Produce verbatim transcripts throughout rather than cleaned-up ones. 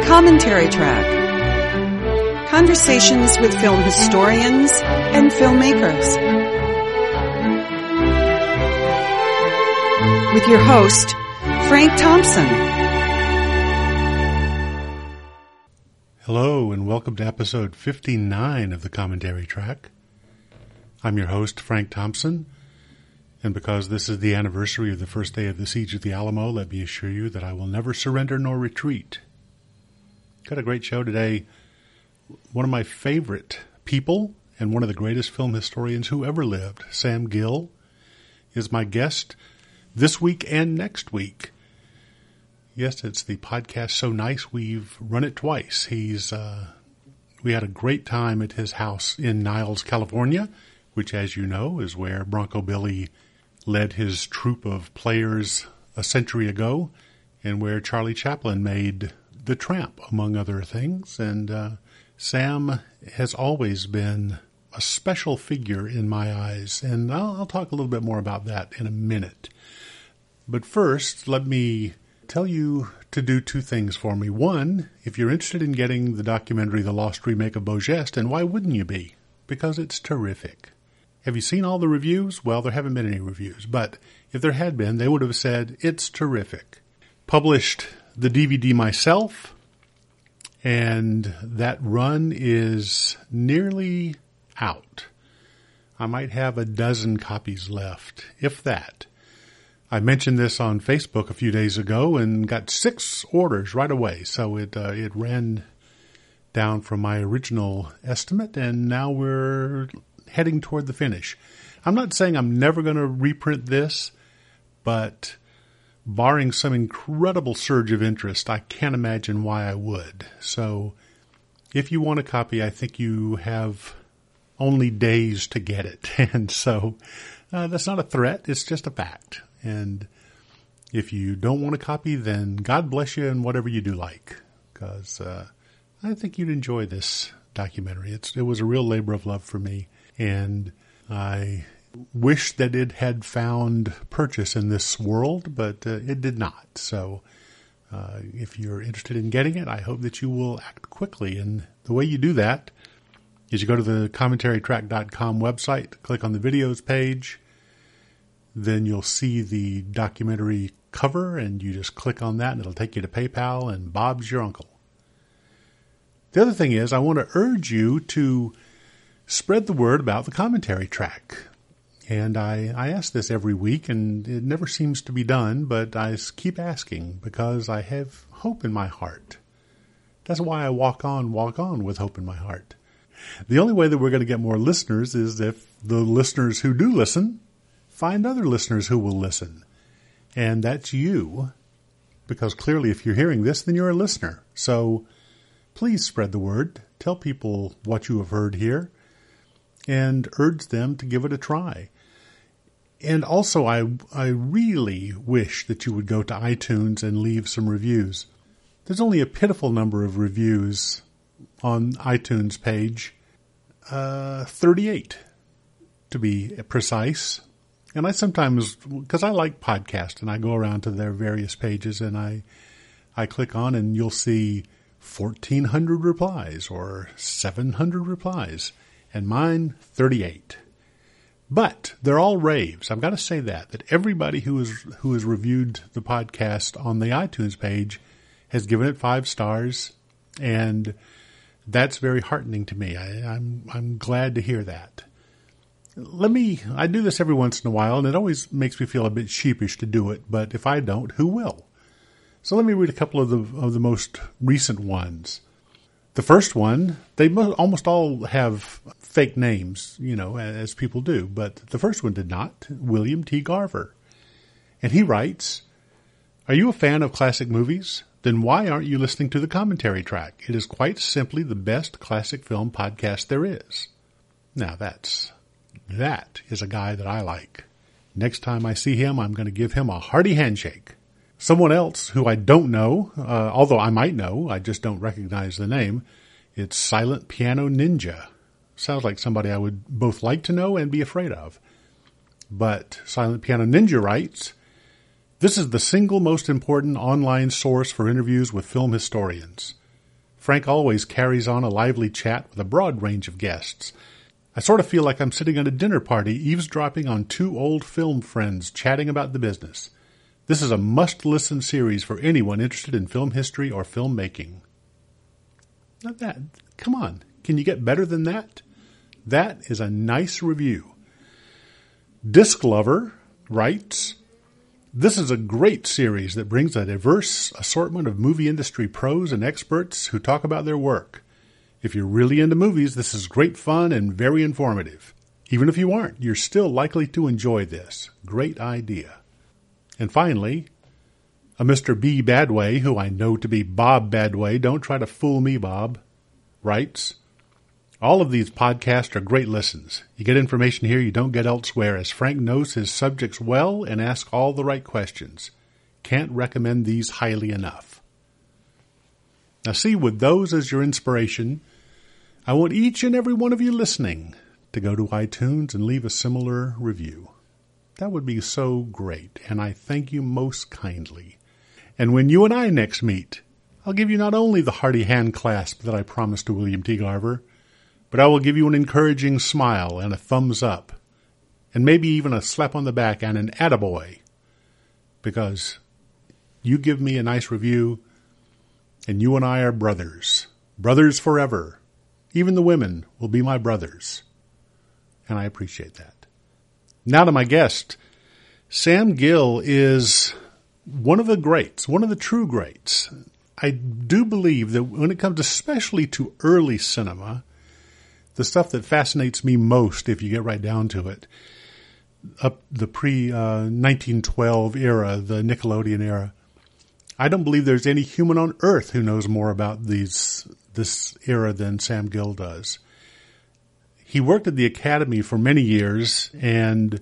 Commentary Track. Conversations with film historians and filmmakers. With your host, Frank Thompson. Hello and welcome to episode fifty-nine of the Commentary Track. I'm your host, Frank Thompson, and because this is the anniversary of the first day of the Siege of the Alamo, let me assure you that I will never surrender nor retreat. Got a great show today. One of my favorite people and one of the greatest film historians who ever lived, Sam Gill, is my guest this week and next week. Yes, it's the podcast So Nice we've run it twice. He's uh, we had a great time at his house in Niles, California, which, as you know, is where Bronco Billy led his troupe of players a century ago, and where Charlie Chaplin made The Tramp, among other things. And uh, Sam has always been a special figure in my eyes, and I'll, I'll talk a little bit more about that in a minute. But first, let me tell you to do two things for me. One, if you're interested in getting the documentary The Lost Remake of Beau Geste, and why wouldn't you be? Because it's terrific. Have you seen all the reviews? Well, there haven't been any reviews, but if there had been, they would have said, it's terrific. Published the D V D myself, and that run is nearly out. I might have a dozen copies left, if that. I mentioned this on Facebook a few days ago and got six orders right away, so it uh, it ran down from my original estimate, and now we're heading toward the finish. I'm not saying I'm never going to reprint this, but barring some incredible surge of interest, I can't imagine why I would. So if you want a copy, I think you have only days to get it. And so uh, that's not a threat. It's just a fact. And if you don't want a copy, then God bless you and whatever you do like, because uh, I think you'd enjoy this documentary. It's, it was a real labor of love for me. And I wish that it had found purchase in this world, but uh, it did not. So uh, if you're interested in getting it, I hope that you will act quickly. And the way you do that is you go to the commentary track dot com website, click on the videos page, then you'll see the documentary cover, and you just click on that, and it'll take you to PayPal, and Bob's your uncle. The other thing is, I want to urge you to spread the word about the Commentary Track. And I, I ask this every week, and it never seems to be done, but I keep asking because I have hope in my heart. That's why I walk on, walk on with hope in my heart. The only way that we're going to get more listeners is if the listeners who do listen find other listeners who will listen. And that's you, because clearly if you're hearing this, then you're a listener. So please spread the word. Tell people what you have heard here, and urge them to give it a try. And also, I I really wish that you would go to iTunes and leave some reviews. There's only a pitiful number of reviews on iTunes page, uh, thirty-eight to be precise. And I sometimes, because I like podcasts, and I go around to their various pages, and I I click on, and you'll see fourteen hundred replies or seven hundred replies. And mine, thirty-eight. But they're all raves. I've got to say that, that everybody who is who has reviewed the podcast on the iTunes page has given it five stars, and that's very heartening to me. I, I'm I'm glad to hear that. Let me, I do this every once in a while, and it always makes me feel a bit sheepish to do it, but if I don't, who will? So let me read a couple of the of the most recent ones. The first one, they almost all have fake names, you know, as people do, but the first one did not, William T. Garver. And he writes, "Are you a fan of classic movies? Then why aren't you listening to the Commentary Track? It is quite simply the best classic film podcast there is." Now that's, that is a guy that I like. Next time I see him, I'm going to give him a hearty handshake. Someone else who I don't know, uh, although I might know, I just don't recognize the name, it's Silent Piano Ninja. Sounds like somebody I would both like to know and be afraid of. But Silent Piano Ninja writes, "This is the single most important online source for interviews with film historians. Frank always carries on a lively chat with a broad range of guests. I sort of feel like I'm sitting at a dinner party eavesdropping on two old film friends chatting about the business. This is a must-listen series for anyone interested in film history or filmmaking. Not that. Come on. Can you get better than that? That is a nice review. Disc Lover writes, "This is a great series that brings a diverse assortment of movie industry pros and experts who talk about their work. If you're really into movies, this is great fun and very informative. Even if you aren't, you're still likely to enjoy this. Great idea." And finally, a Mister B. Badway, who I know to be Bob Badway, don't try to fool me, Bob, writes, "All of these podcasts are great listens. You get information here you don't get elsewhere, as Frank knows his subjects well and asks all the right questions. Can't recommend these highly enough." Now see, with those as your inspiration, I want each and every one of you listening to go to iTunes and leave a similar review. That would be so great, and I thank you most kindly. And when you and I next meet, I'll give you not only the hearty hand clasp that I promised to William T. Garver, but I will give you an encouraging smile and a thumbs up, and maybe even a slap on the back and an attaboy, because you give me a nice review, and you and I are brothers, brothers forever. Even the women will be my brothers, and I appreciate that. Now to my guest. Sam Gill is one of the greats, one of the true greats. I do believe that when it comes especially to early cinema, the stuff that fascinates me most, if you get right down to it, up the pre-nineteen twelve era, the Nickelodeon era, I don't believe there's any human on earth who knows more about these this era than Sam Gill does. He worked at the Academy for many years and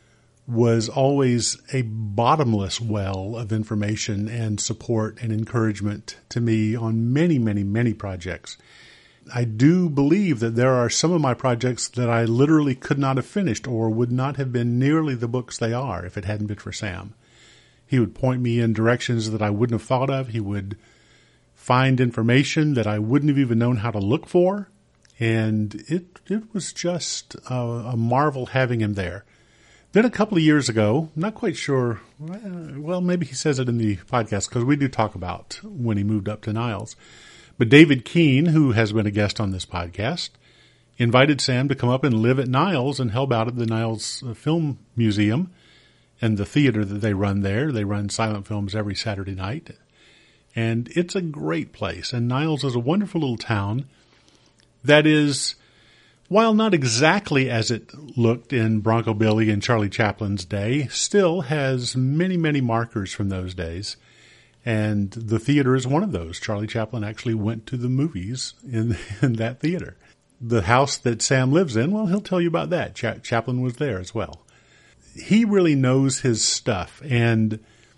was always a bottomless well of information and support and encouragement to me on many, many, many projects. I do believe that there are some of my projects that I literally could not have finished or would not have been nearly the books they are if it hadn't been for Sam. He would point me in directions that I wouldn't have thought of. He would find information that I wouldn't have even known how to look for. And it it was just a, a marvel having him there. Then a couple of years ago, not quite sure, well, maybe he says it in the podcast because we do talk about when he moved up to Niles. But David Keene, who has been a guest on this podcast, invited Sam to come up and live at Niles and help out at the Niles Film Museum and the theater that they run there. They run silent films every Saturday night. And it's a great place. And Niles is a wonderful little town that is, while not exactly as it looked in Bronco Billy and Charlie Chaplin's day, still has many, many markers from those days. And the theater is one of those. Charlie Chaplin actually went to the movies in, in that theater. The house that Sam lives in, well, he'll tell you about that. Cha- Chaplin was there as well. He really knows his stuff, and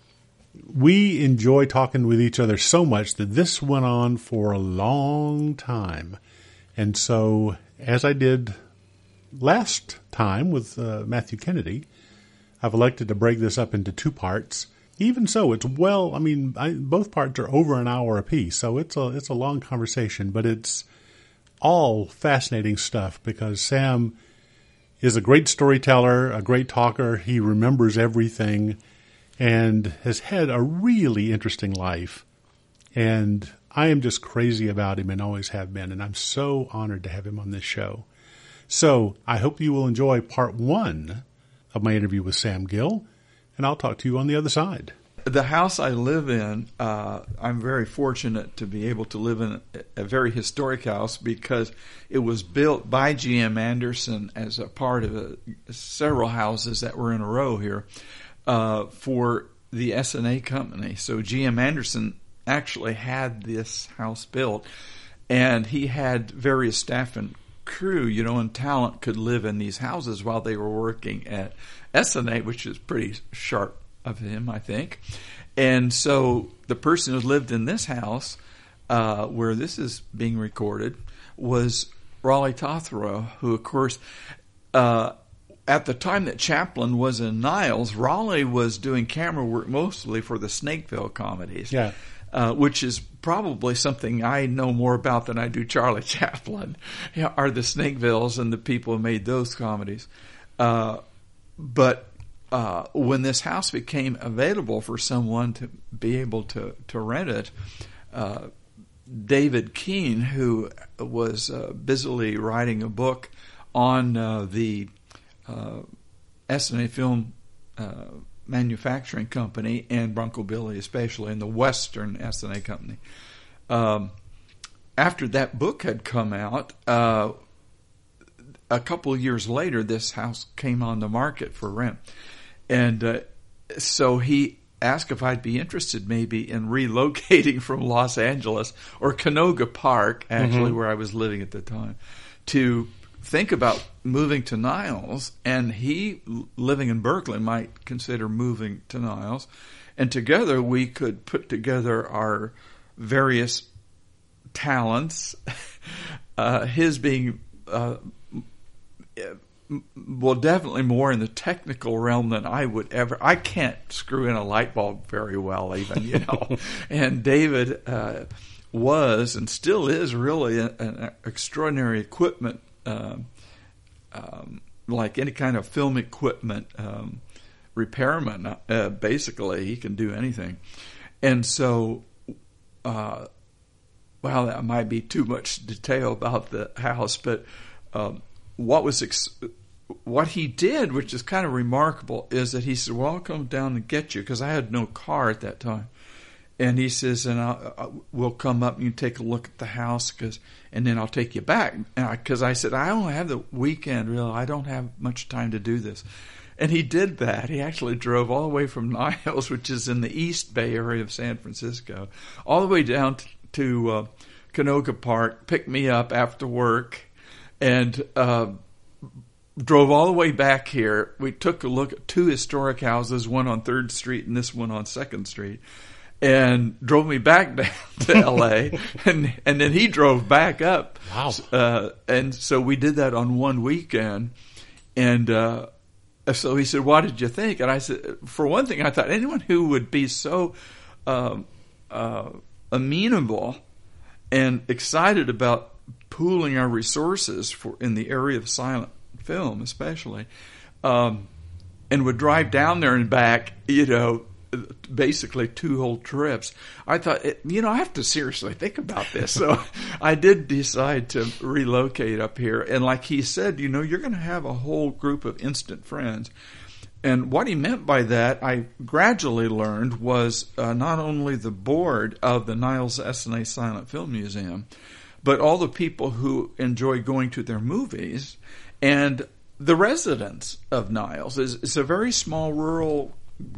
we enjoy talking with each other so much that this went on for a long time. And so, as I did last time with uh, Matthew Kennedy, I've elected to break this up into two parts. Even so, it's well, I mean, I, both parts are over an hour apiece, so it's a it's a long conversation, but it's all fascinating stuff because Sam is a great storyteller, a great talker. He remembers everything and has had a really interesting life. And I am just crazy about him and always have been, and I'm so honored to have him on this show. So I hope you will enjoy part one of my interview with Sam Gill, and I'll talk to you on the other side. The house I live in, uh, I'm very fortunate to be able to live in a very historic house because it was built by G M Anderson as a part of a, several houses that were in a row here uh, for the S and A company. So G M Anderson actually had this house built, and he had various staff and crew, you know, and talent could live in these houses while they were working at S and A, which is pretty sharp of him, I think. And so the person who lived in this house, uh, where this is being recorded, was Raleigh Tothero, who, of course, uh, at the time that Chaplin was in Niles, Raleigh was doing camera work mostly for the Snakeville comedies. Yeah. uh, which is probably something I know more about than I do Charlie Chaplin, are the Snakevilles and the people who made those comedies. Uh, but uh, when this house became available for someone to be able to, to rent it, uh, David Keene, who was uh, busily writing a book on uh, the uh, S N A Film uh, Manufacturing Company and Bronco Billy especially, and the Western S N A Company. Um, after that book had come out, uh, a couple of years later, this house came on the market for rent. And uh, so he asked if I'd be interested maybe in relocating from Los Angeles, or Canoga Park, actually, mm-hmm. where I was living at the time, to think about moving to Niles. And he, living in Berkeley, might consider moving to Niles. And together we could put together our various talents, uh, his being... Uh, well, definitely more in the technical realm than I would ever. I can't screw in a light bulb very well, even, you know. And David uh, was and still is really an, an extraordinary equipment, uh, um, like any kind of film equipment um, repairman. Uh, basically, he can do anything. And so, uh, well, that might be too much detail about the house, but. Um, What was ex- what he did, which is kind of remarkable, is that he said, "Well, I'll come down and get you," because I had no car at that time. And he says, "And I'll, I'll, we'll come up and you take a look at the house, cause, and then I'll take you back." Because I, I said, "I only have the weekend, really. I don't have much time to do this." And he did that. He actually drove all the way from Niles, which is in the East Bay area of San Francisco, all the way down to, to uh, Canoga Park, picked me up after work, and uh, drove all the way back here. We took a look at two historic houses, one on third Street and this one on second Street, and drove me back down to L A and and then he drove back up. Wow! Uh, and so we did that on one weekend, and uh, so he said, "What did you think?" And I said, "For one thing, I thought anyone who would be so uh, uh, amenable and excited about pooling our resources for in the area of silent film, especially, um, and would drive down there and back, you know, basically two whole trips." I thought, you know, I have to seriously think about this. So I did decide to relocate up here. And like he said, you know, you're going to have a whole group of instant friends. And what he meant by that, I gradually learned, was uh, not only the board of the Niles S N A Silent Film Museum, but all the people who enjoy going to their movies, and the residents of Niles. It's, it's a very small rural,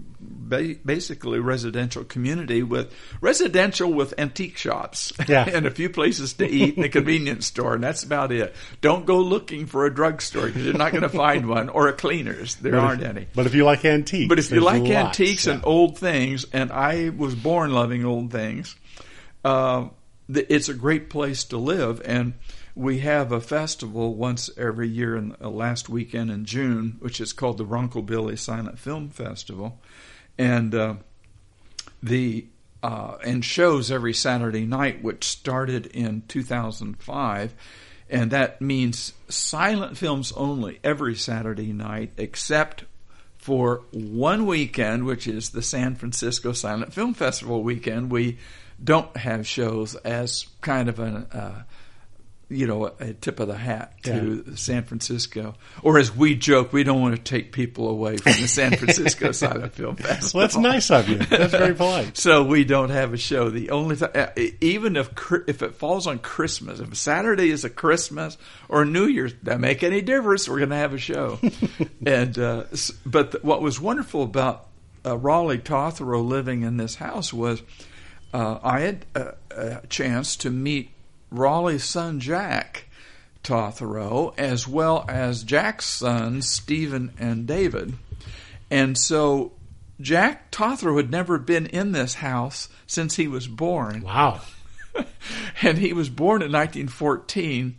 basically residential community with residential with antique shops, yeah. and a few places to eat and a convenience store, and that's about it. Don't go looking for a drugstore because you're not going to find one, or a cleaners. There but aren't if, any. But if you like antiques, but if you like lots, antiques yeah. and old things, and I was born loving old things, uh, it's a great place to live. And we have a festival once every year in the last weekend in June, which is called the Bronco Billy Silent Film Festival, and uh, the uh, and shows every Saturday night, which started in two thousand five, and that means silent films only every Saturday night, except for one weekend, which is the San Francisco Silent Film Festival weekend. We don't have shows as kind of a, uh, you know, a tip of the hat to yeah. San Francisco. Or as we joke, we don't want to take people away from the San Francisco Silent Film Festival. Well, that's nice of you. That's very polite. So we don't have a show. The only th- even if if it falls on Christmas, if Saturday is a Christmas or New Year's, that make any difference. We're going to have a show. and uh, but th- what was wonderful about uh, Raleigh Tothero living in this house was uh, I had a, a chance to meet Raleigh's son Jack Tothero, as well as Jack's sons Stephen and David. And so Jack Tothero had never been in this house since he was born. Wow. And he was born in nineteen fourteen.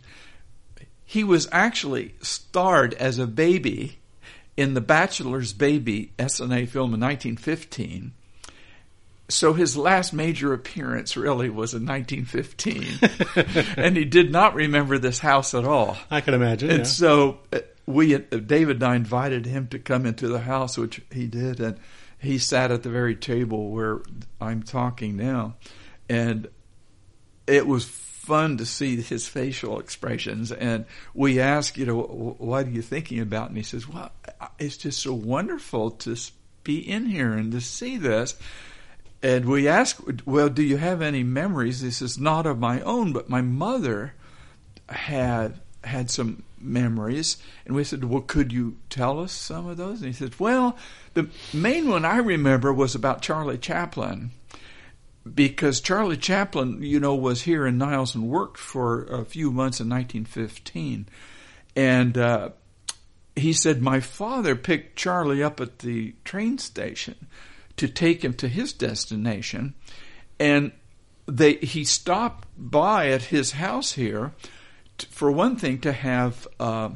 He was actually starred as a baby in The Bachelor's Baby S N A film in nineteen fifteen. So his last major appearance really was in nineteen fifteen, and he did not remember this house at all. I can imagine. And yeah. so we, David and I, invited him to come into the house, which he did, and he sat at the very table where I'm talking now, and it was fun to see his facial expressions. And we asked, you know, what are you thinking about? And he says, well, it's just so wonderful to be in here and to see this. And we asked, well, do you have any memories? He says, not of my own, but my mother had had some memories. And we said, well, could you tell us some of those? And he said, well, the main one I remember was about Charlie Chaplin, because Charlie Chaplin, you know, was here in Niles and worked for a few months in nineteen fifteen. And uh, he said, my father picked Charlie up at the train station to take him to his destination, and they he stopped by at his house here, to, for one thing, to have uh,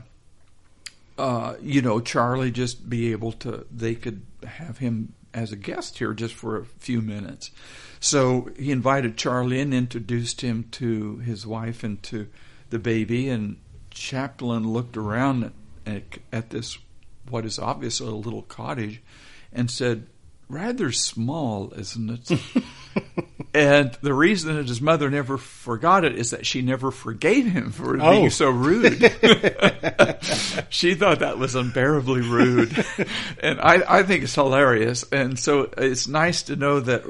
uh, you know Charlie just be able to. They could have him as a guest here just for a few minutes. So he invited Charlie in, introduced him to his wife and to the baby, and Chaplin looked around at, at this what is obviously a little cottage, and said, rather small, isn't it? And the reason that his mother never forgot it is that she never forgave him for oh. being so rude. She thought that was unbearably rude. And I, I think it's hilarious. And so it's nice to know that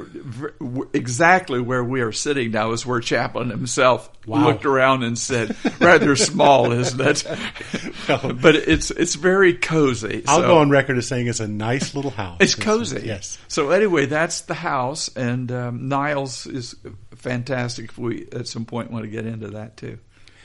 exactly where we are sitting now is where Chaplin himself wow. looked around and said, rather small, isn't it? Well, but it's it's very cozy. I'll so. go on record as saying it's a nice little house. It's cozy. Yes. So anyway, that's the house, and um, Niles is fantastic. If we at some point want to get into that too.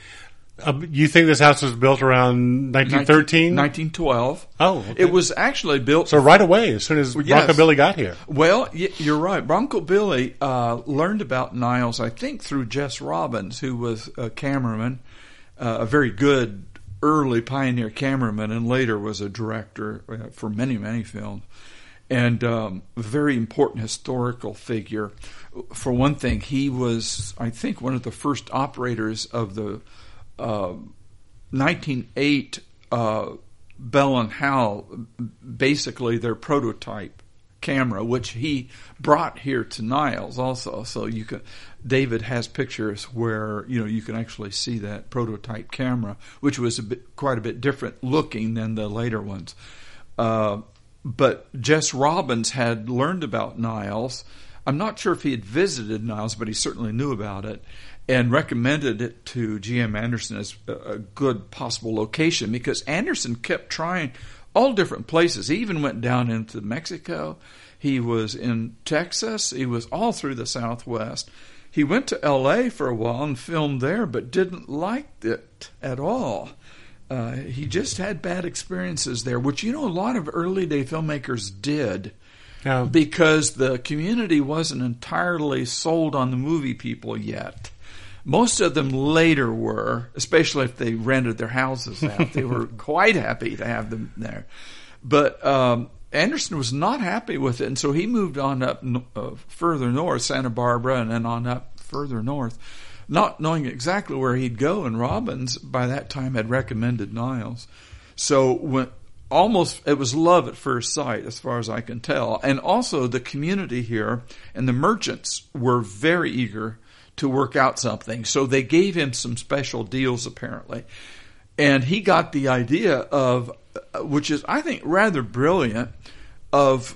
Uh, you think this house was built around nineteen thirteen? nineteen twelve. Oh, okay. It was actually built. So right away, as soon as yes. Bronco Billy got here. Well, you're right. Bronco Billy uh, learned about Niles, I think, through Jess Robbins, who was a cameraman, uh, a very good early pioneer cameraman, and later was a director for many, many films. And um, a very important historical figure. For one thing, he was, I think, one of the first operators of the uh, nineteen oh eight uh, Bell and Howell, basically their prototype camera, which he brought here to Niles also. So you can, David has pictures where you know you can actually see that prototype camera, which was a bit, quite a bit different looking than the later ones. Uh, But Jess Robbins had learned about Niles. I'm not sure if he had visited Niles, but he certainly knew about it and recommended it to G M Anderson as a good possible location, because Anderson kept trying all different places. He even went down into Mexico. He was in Texas. He was all through the Southwest. He went to L A for a while and filmed there, but didn't like it at all. Uh, he just had bad experiences there, which, you know, a lot of early day filmmakers did yeah. because the community wasn't entirely sold on the movie people yet. Most of them later were, especially if they rented their houses out. They were quite happy to have them there. But um, Anderson was not happy with it, and so he moved on up uh, further north, Santa Barbara, and then on up further north, not knowing exactly where he'd go. And Robbins, by that time, had recommended Niles. So when almost it was love at first sight, as far as I can tell. And also the community here and the merchants were very eager to work out something. So they gave him some special deals, apparently. And he got the idea of, which is, I think, rather brilliant, of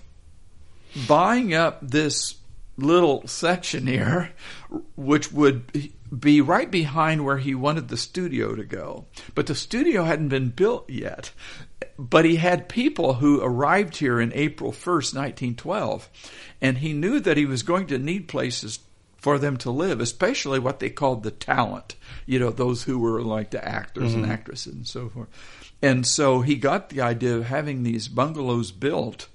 buying up this little section here, which would be right behind where he wanted the studio to go. But the studio hadn't been built yet. But he had people who arrived here in April first, nineteen twelve, and he knew that he was going to need places for them to live, especially what they called the talent, you know, those who were like the actors mm-hmm. and actresses and so forth. And so he got the idea of having these bungalows built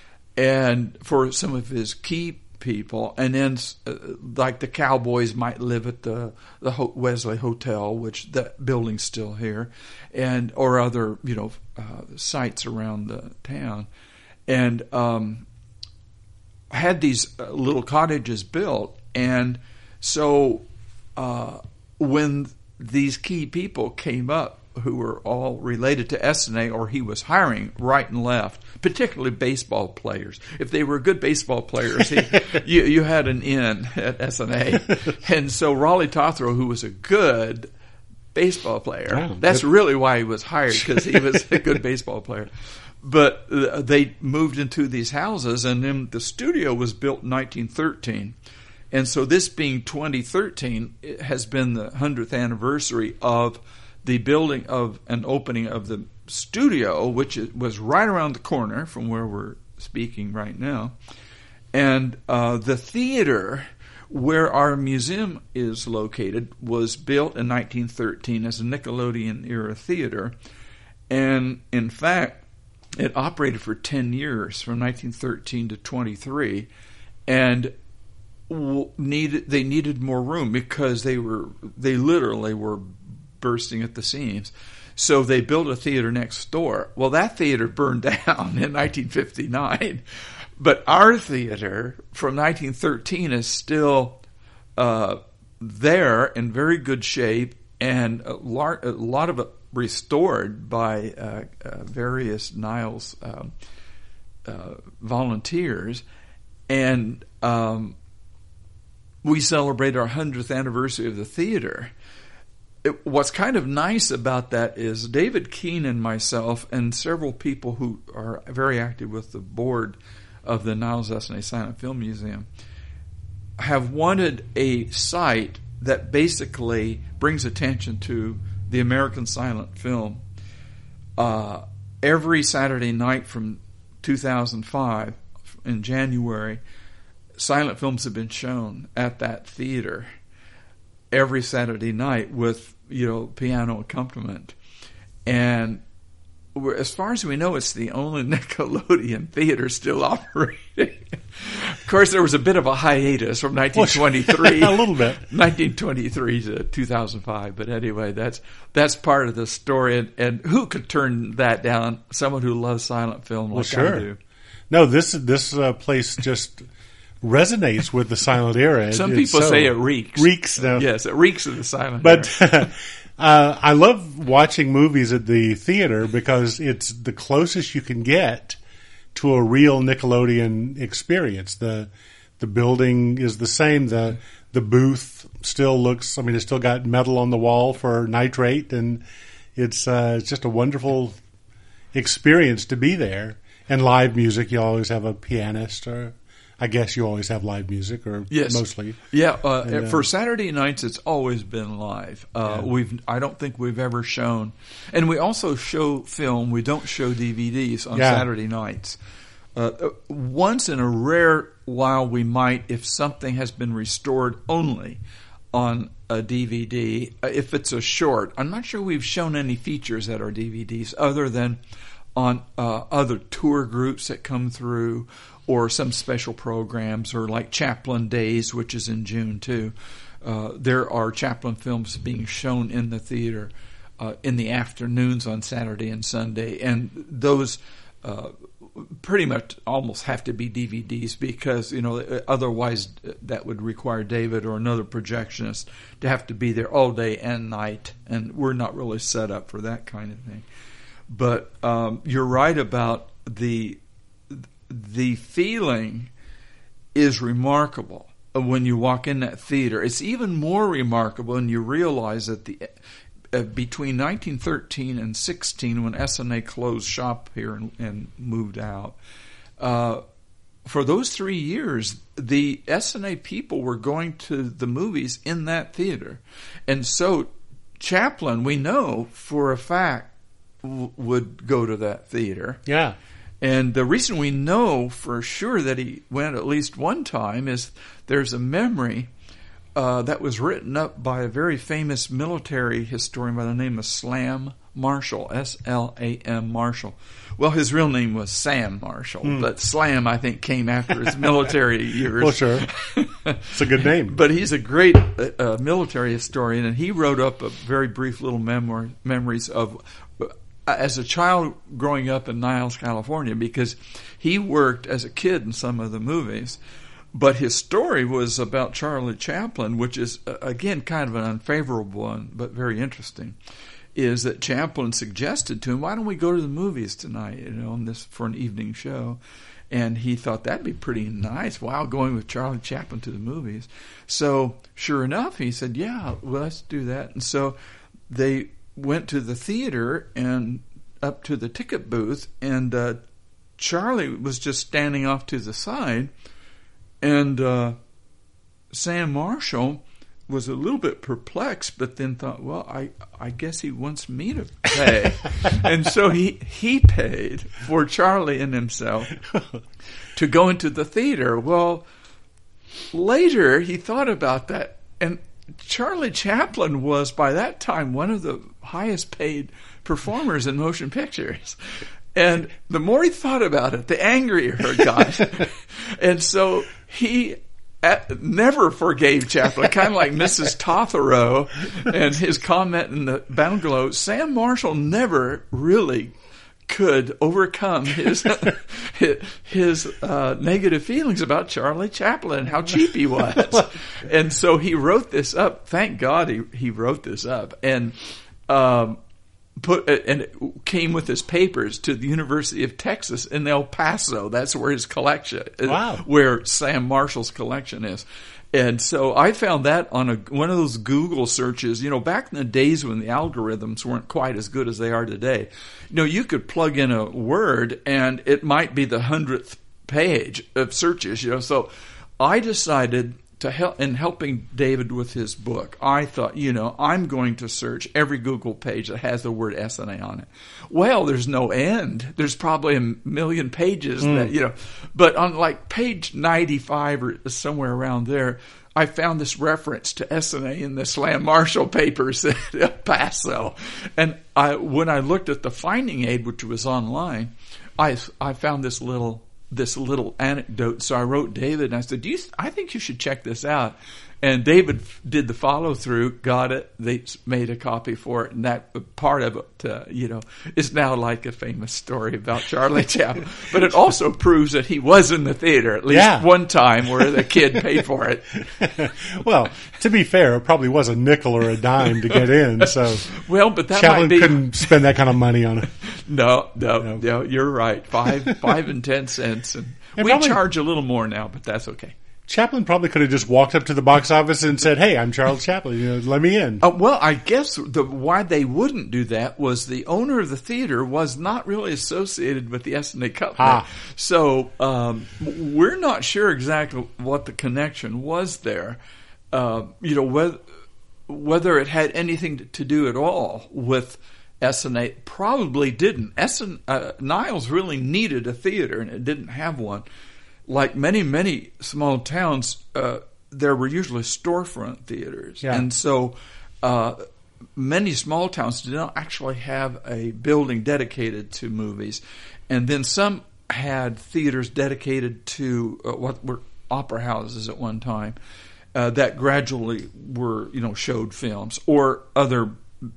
and for some of his key people, and then uh, like the cowboys might live at the the Ho- Wesley Hotel, which that building's still here, and or other you know uh, sites around the town, and um, had these uh, little cottages built, and so uh, when these key people came up, who were all related to S N A, or he was hiring right and left, particularly baseball players. If they were good baseball players, he, you, you had an in at S N A. And so Raleigh Tothro, who was a good baseball player, wow, that's good. really why he was hired, because he was a good baseball player. But uh, they moved into these houses, and then the studio was built in nineteen thirteen. And so this being twenty thirteen, it has been the hundredth anniversary of the building of an opening of the studio, which was right around the corner from where we're speaking right now. And uh, the theater where our museum is located was built in nineteen thirteen as a Nickelodeon-era theater. And in fact, it operated for ten years, from nineteen thirteen to twenty-three. And needed they needed more room because they were they literally were bursting at the seams. So they built a theater next door. Well, that theater burned down in nineteen fifty-nine. But our theater from nineteen thirteen is still uh, there in very good shape, and a, lar- a lot of it restored by uh, uh, various Niles um, uh, volunteers. And um, we celebrate our hundredth anniversary of the theater. It, what's kind of nice about that is David Keene and myself and several people who are very active with the board of the Niles S N A Silent Film Museum have wanted a site that basically brings attention to the American silent film. Uh, every Saturday night from two thousand five, in January, silent films have been shown at that theater every Saturday night with, you know, piano accompaniment. And we're, as far as we know, it's the only Nickelodeon theater still operating. Of course, there was a bit of a hiatus from nineteen twenty-three, a little bit, nineteen twenty-three to two thousand five. But anyway, that's that's part of the story. And, and who could turn that down? Someone who loves silent film like well, sure. I do. No, this this uh, place just resonates with the silent era. Some it, people so say it reeks. Reeks, no. Yes, it reeks of the silent but, era. But uh, I love watching movies at the theater because it's the closest you can get to a real Nickelodeon experience. The the building is the same. The the booth still looks, I mean, it's still got metal on the wall for nitrate, and it's uh, it's just a wonderful experience to be there. And live music, you always have a pianist, or I guess you always have live music, or yes. mostly. Yeah, uh, and, uh, for Saturday nights, it's always been live. Uh, yeah. We've, I don't think we've ever shown, and we also show film. We don't show D V Ds on yeah. Saturday nights. Uh, once in a rare while, we might, if something has been restored only on a D V D. If it's a short, I'm not sure we've shown any features at our D V Ds other than on uh, other tour groups that come through, or some special programs, or like Chaplin Days, which is in June too. Uh, there are Chaplin films being shown in the theater uh, in the afternoons on Saturday and Sunday, and those uh, pretty much almost have to be D V Ds, because, you know, otherwise that would require David or another projectionist to have to be there all day and night, and we're not really set up for that kind of thing. But um, you're right about the the feeling is remarkable when you walk in that theater. It's even more remarkable when you realize that the uh, between nineteen thirteen and sixteen, when S N A closed shop here and, and moved out, uh, for those three years, the S N A people were going to the movies in that theater. And so Chaplin, we know for a fact, would go to that theater. Yeah. And the reason we know for sure that he went at least one time is there's a memory uh, that was written up by a very famous military historian by the name of Slam Marshall, S L A M Marshall. Well, his real name was Sam Marshall, mm. but Slam, I think, came after his military years. Well, sure. It's a good name. But he's a great uh, military historian, and he wrote up a very brief little memoir, memories of as a child growing up in Niles, California, because he worked as a kid in some of the movies. But his story was about Charlie Chaplin, which is, again, kind of an unfavorable one, but very interesting, is that Chaplin suggested to him, why don't we go to the movies tonight, you know, on this, for an evening show? And he thought that'd be pretty nice. Wow, going with Charlie Chaplin to the movies. So, sure enough, he said, yeah, well, let's do that. And so they went to the theater and up to the ticket booth, and uh, Charlie was just standing off to the side. And uh, Sam Marshall was a little bit perplexed, but then thought, well, I, I guess he wants me to pay. And so he, he paid for Charlie and himself to go into the theater. Well, later he thought about that, and Charlie Chaplin was, by that time, one of the highest paid performers in motion pictures. And the more he thought about it, the angrier it got. And so he at, never forgave Chaplin, kind of like Missus Totherow and his comment in the Bungalow. Sam Marshall never really could overcome his his uh, negative feelings about Charlie Chaplin and how cheap he was. And so he wrote this up. Thank God he, he wrote this up. And um Put and it came with his papers to the University of Texas in El Paso. That's where his collection, wow. where Sam Marshall's collection is. And so I found that on a one of those Google searches. You know, back in the days when the algorithms weren't quite as good as they are today, you know, you could plug in a word and it might be the hundredth page of searches. You know, so I decided to help in helping David with his book, I thought, you know, I'm going to search every Google page that has the word S N A on it. Well, there's no end. There's probably a million pages mm. that, you know, but on like page ninety-five or somewhere around there, I found this reference to S N A in the Sam Marshall papers at El Paso. And I, when I looked at the finding aid, which was online, I, I found this little this little anecdote. So I wrote David and I said, "Do you? I think you should check this out." And David did the follow through, got it. They made a copy for it, and that part of it, uh, you know, is now like a famous story about Charlie Chaplin. But it also proves that he was in the theater at least yeah. one time, where the kid paid for it. Well, to be fair, it probably was a nickel or a dime to get in. So well, but that Chaplin might be... couldn't spend that kind of money on it. No, no, no, no. You're right. Five, five and ten cents, and, and we probably charge a little more now, but that's okay. Chaplin probably could have just walked up to the box office and said, "Hey, I'm Charles Chaplin. You know, let me in." Uh, well, I guess the why they wouldn't do that was the owner of the theater was not really associated with the S N A Company. Ah. So um, we're not sure exactly what the connection was there. Uh, you know, whether whether it had anything to do at all with S N A. Probably didn't. S N, uh, Niles really needed a theater, and it didn't have one. Like many, many small towns, uh, there were usually storefront theaters. Yeah. And so uh, many small towns did not actually have a building dedicated to movies. And then some had theaters dedicated to uh, what were opera houses at one time uh, that gradually were, you know, showed films, or other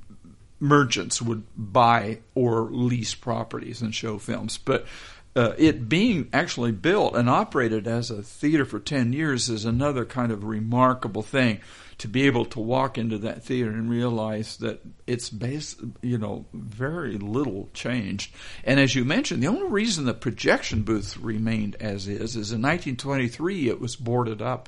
merchants would buy or lease properties and show films. But Uh, it being actually built and operated as a theater for ten years is another kind of remarkable thing, to be able to walk into that theater and realize that it's based, you know, very little changed. And as you mentioned, the only reason the projection booth remained as is is in nineteen twenty-three it was boarded up.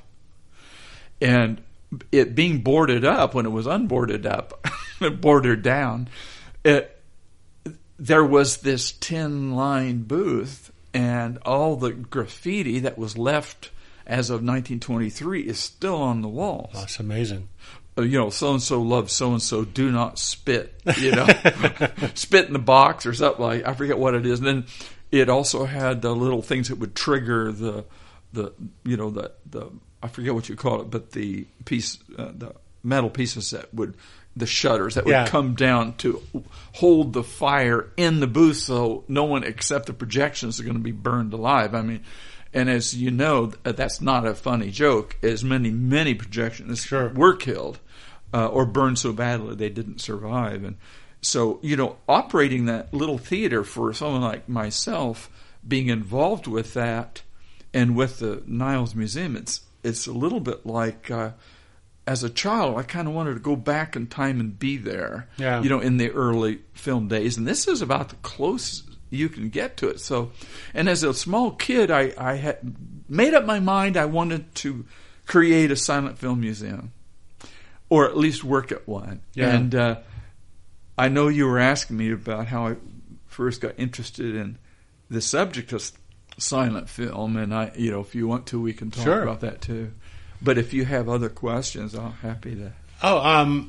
And it being boarded up, when it was unboarded up, boarded down, it there was this tin-lined booth, and all the graffiti that was left as of nineteen twenty-three is still on the walls. That's amazing. Uh, you know, so-and-so loves so-and-so, do not spit, you know, spit in the box or something like, I forget what it is. And then it also had the little things that would trigger the, the you know, the, the I forget what you call it, but the piece, uh, the metal pieces that would, the shutters that would yeah. come down to hold the fire in the booth, so no one except the projections are going to be burned alive. I mean, and as you know, that's not a funny joke, as many, many projectionists sure. were killed uh, or burned so badly they didn't survive. And so, you know, operating that little theater for someone like myself, being involved with that and with the Niles Museum, it's it's a little bit like, uh, as a child, I kind of wanted to go back in time and be there, yeah. you know, in the early film days. And this is about the closest you can get to it. So, and as a small kid, I, I had made up my mind I wanted to create a silent film museum, or at least work at one. Yeah. And uh, I know you were asking me about how I first got interested in the subject of silent film, and I, you know, if you want to, we can talk sure. about that too. But if you have other questions, I'm happy to. Oh, um,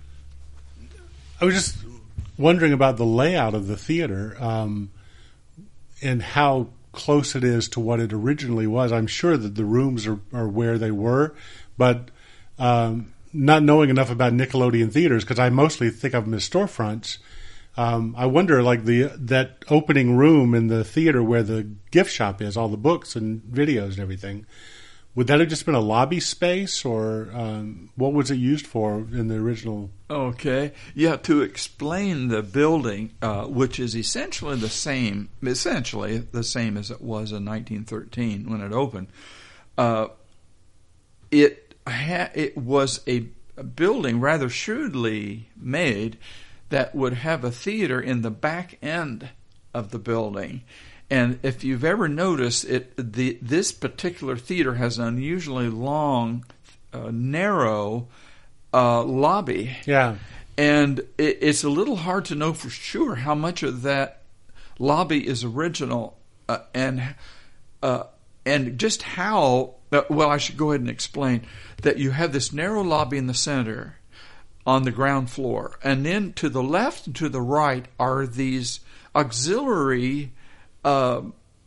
I was just wondering about the layout of the theater, um, and how close it is to what it originally was. I'm sure that the rooms are, are where they were, but um, not knowing enough about Nickelodeon theaters, because I mostly think of them as storefronts. Um, I wonder, like the that opening room in the theater where the gift shop is, all the books and videos and everything, would that have just been a lobby space, or um, what was it used for in the original? Okay, yeah. To explain the building, uh, which is essentially the same, essentially the same as it was in nineteen thirteen when it opened. Uh, it ha- it was a, a building rather shrewdly made that would have a theater in the back end of the building. And if you've ever noticed, it the this particular theater has an unusually long, uh, narrow uh, lobby. Yeah. And it, it's a little hard to know for sure how much of that lobby is original, uh, and uh, and just how, uh, well, I should go ahead and explain that you have this narrow lobby in the center on the ground floor. And then to the left and to the right are these auxiliary uh,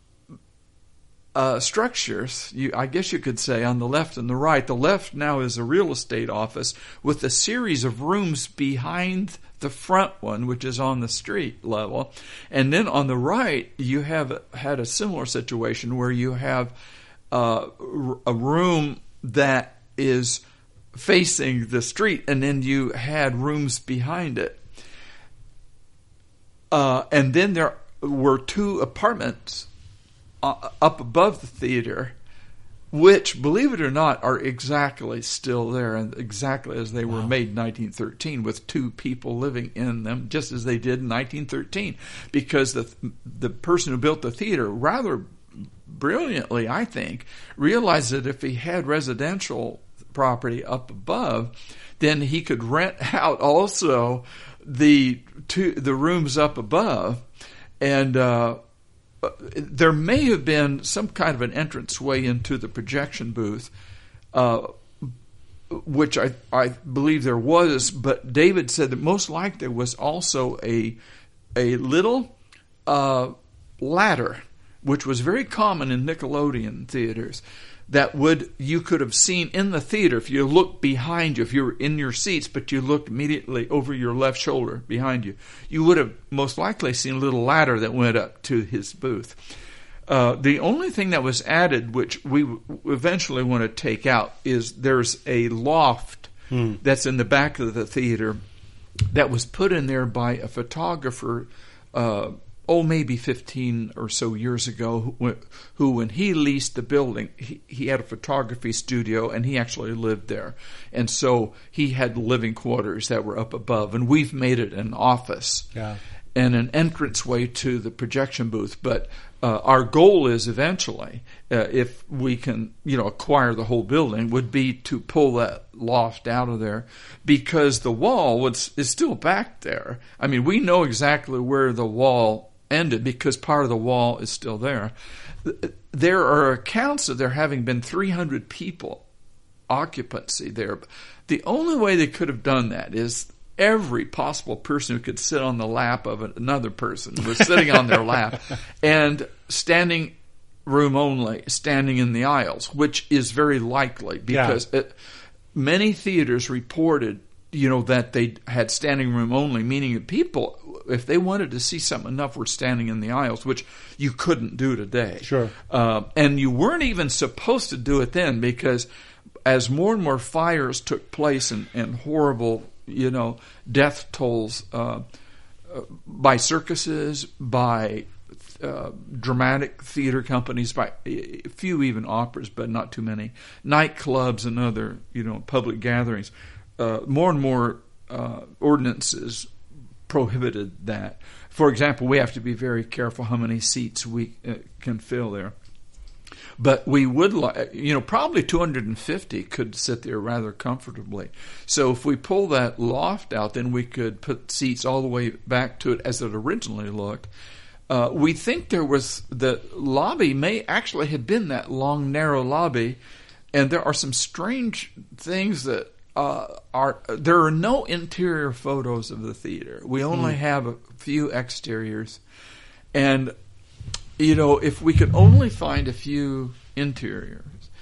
uh, structures, you, I guess you could say, on the left and the right. The left now is a real estate office with a series of rooms behind the front one, which is on the street level. And then on the right, you have had a similar situation where you have uh, a room that is facing the street, and then you had rooms behind it. Uh, and then there were two apartments uh, up above the theater, which, believe it or not, are exactly still there, and exactly as they were wow. made in nineteen thirteen, with two people living in them, just as they did in nineteen thirteen. Because the the person who built the theater, rather brilliantly, I think, realized that if he had residential property up above, then he could rent out also the two the rooms up above, and uh, there may have been some kind of an entranceway into the projection booth, uh, which I I believe there was. But David said that most likely there was also a a little uh, ladder, which was very common in Nickelodeon theaters, that would you could have seen in the theater if you looked behind you, if you were in your seats, but you looked immediately over your left shoulder behind you, you would have most likely seen a little ladder that went up to his booth. Uh, the only thing that was added, which we w- eventually want to take out, is there's a loft hmm. that's in the back of the theater that was put in there by a photographer, uh, oh, maybe fifteen or so years ago, who, who when he leased the building, he, he had a photography studio, and he actually lived there. And so he had living quarters that were up above, and we've made it an office yeah. and an entranceway to the projection booth. But uh, our goal is eventually, uh, if we can, you know, acquire the whole building, would be to pull that loft out of there, because the wall was, is still back there. I mean, we know exactly where the wall ended because part of the wall is still there. There are accounts of there having been three hundred people occupancy there. The only way they could have done that is every possible person who could sit on the lap of another person was sitting on their lap, and standing room only, standing in the aisles, which is very likely because yeah. it, many theaters reported, you know, that they had standing room only, meaning that people, if they wanted to see something enough, were standing in the aisles, which you couldn't do today. Sure. Uh, and you weren't even supposed to do it then, because as more and more fires took place and, and horrible, you know, death tolls uh, by circuses, by uh, dramatic theater companies, by a few even operas, but not too many, nightclubs and other, you know, public gatherings. Uh, more and more uh, ordinances prohibited that. For example, we have to be very careful how many seats we uh, can fill there. But we would like, you know, probably two hundred fifty could sit there rather comfortably. So if we pull that loft out, then we could put seats all the way back to it as it originally looked. Uh, we think there was, the lobby may actually have been that long, narrow lobby, and there are some strange things that uh, are, there are no interior photos of the theater. We only mm. have a few exteriors. And you know, if we could only find a few interiors.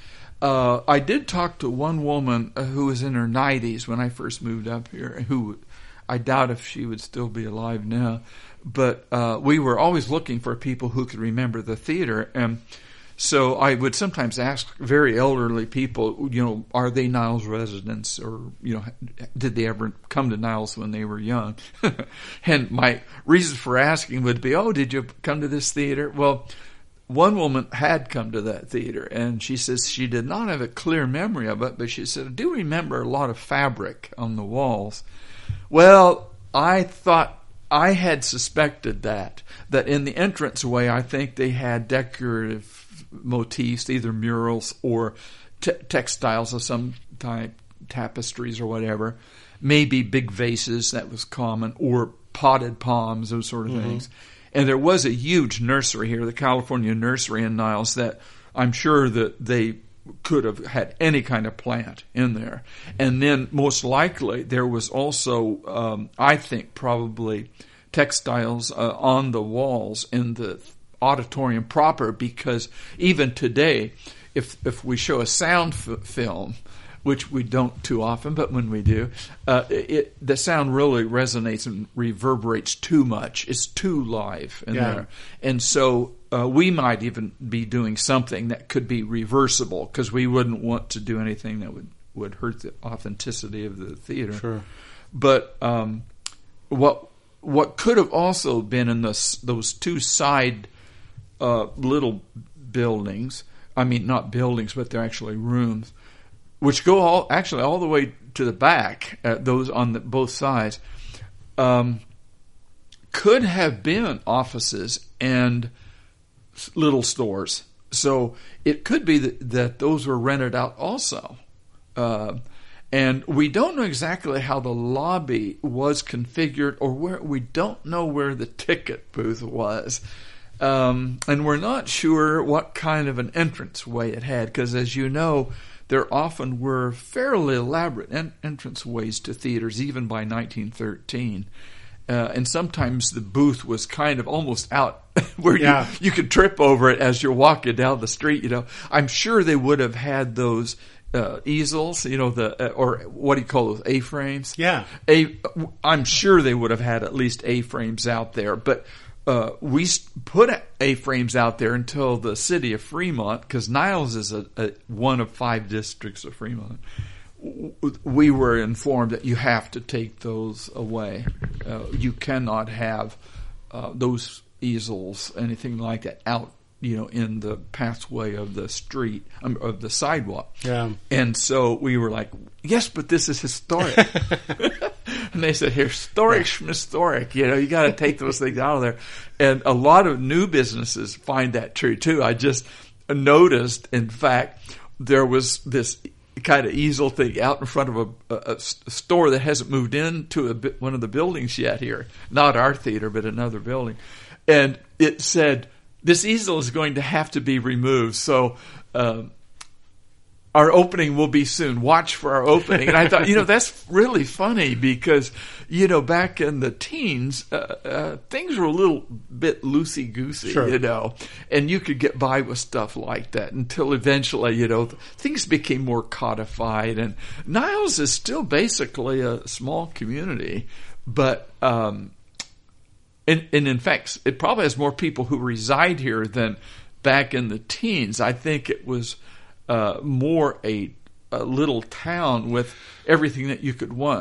Uh, I did talk to one woman who was in her nineties when I first moved up here, who I doubt if she would still be alive now. But uh, we were always looking for people who could remember the theater. And so I would sometimes ask very elderly people, you know, are they Niles residents, or, you know, did they ever come to Niles when they were young? And my reason for asking would be, oh, did you come to this theater? Well, one woman had come to that theater, and she says she did not have a clear memory of it, but she said, I do remember a lot of fabric on the walls. Well, I thought, I had suspected that, that in the entranceway, I think they had decorative motifs, either murals or te- textiles of some type, tapestries or whatever, maybe big vases, that was common, or potted palms, those sort of mm-hmm. things. And there was a huge nursery here, the California Nursery in Niles, that I'm sure that they could have had any kind of plant in there. And then most likely there was also, um, I think, probably textiles uh, on the walls in the auditorium proper, because even today, if if we show a sound f- film, which we don't too often, but when we do, uh, it, the sound really resonates and reverberates too much. It's too live in yeah. there. And so uh, we might even be doing something that could be reversible, because we wouldn't want to do anything that would, would hurt the authenticity of the theater. Sure. But um, what what could have also been in the, those two side Uh, little buildings, I mean not buildings, but they're actually rooms, which go all actually all the way to the back, uh, those on the, both sides, um, could have been offices and little stores. So it could be that, that those were rented out also. Uh, and we don't know exactly how the lobby was configured, or where, we don't know where the ticket booth was. Um, and we're not sure what kind of an entranceway it had, because as you know, there often were fairly elaborate en- entranceways to theaters, even by nineteen thirteen. Uh, and sometimes the booth was kind of almost out where yeah. you, you could trip over it as you're walking down the street. You know, I'm sure they would have had those uh, easels, you know, the uh, or what do you call those, A-frames? Yeah. A, I'm sure they would have had at least A-frames out there, but Uh, we put A-frames out there until the city of Fremont, because Niles is a, a, one of five districts of Fremont. We were informed that you have to take those away. Uh, you cannot have uh, those easels, anything like that, out, you know, in the pathway of the street, um, of the sidewalk. Yeah. And so we were like, yes, but this is historic. And they said, historic from historic, you know, you got to take those things out of there. And a lot of new businesses find that true too. I just noticed, in fact, there was this kind of easel thing out in front of a, a, a store that hasn't moved into a, one of the buildings yet here. Not our theater, but another building. And it said, this easel is going to have to be removed. So, um, our opening will be soon. Watch for our opening. And I thought, you know, that's really funny, because, you know, back in the teens, uh, uh, things were a little bit loosey-goosey, sure. you know, and you could get by with stuff like that until eventually, you know, things became more codified. And Niles is still basically a small community, but, um, and, and in fact, it probably has more people who reside here than back in the teens. I think it was Uh, more a, a little town with everything that you could want.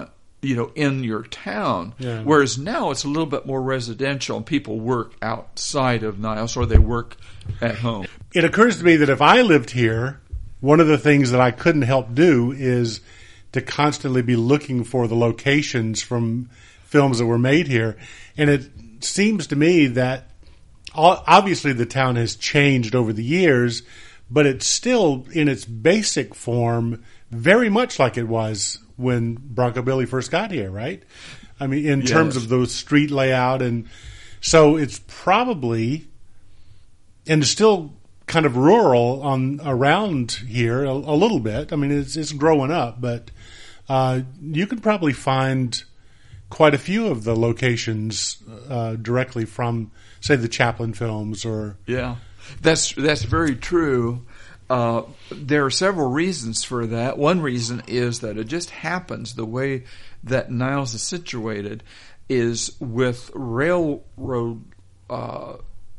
you know, in your town. Yeah. Whereas now it's a little bit more residential and people work outside of Niles or they work at home. It occurs to me that if I lived here, one of the things that I couldn't help do is to constantly be looking for the locations from films that were made here. And it seems to me that obviously the town has changed over the years, but it's still in its basic form very much like it was when Bronco Billy first got here, right? I mean, in yes. terms of the street layout. And so it's probably, and it's still kind of rural on around here a, a little bit. I mean, it's, it's growing up, but uh, you could probably find quite a few of the locations uh, directly from, say, the Chaplin films or... Yeah, that's, that's very true. Uh, there are several reasons for that. One reason is that it just happens the way that Niles is situated is with railroad, uh,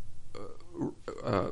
uh,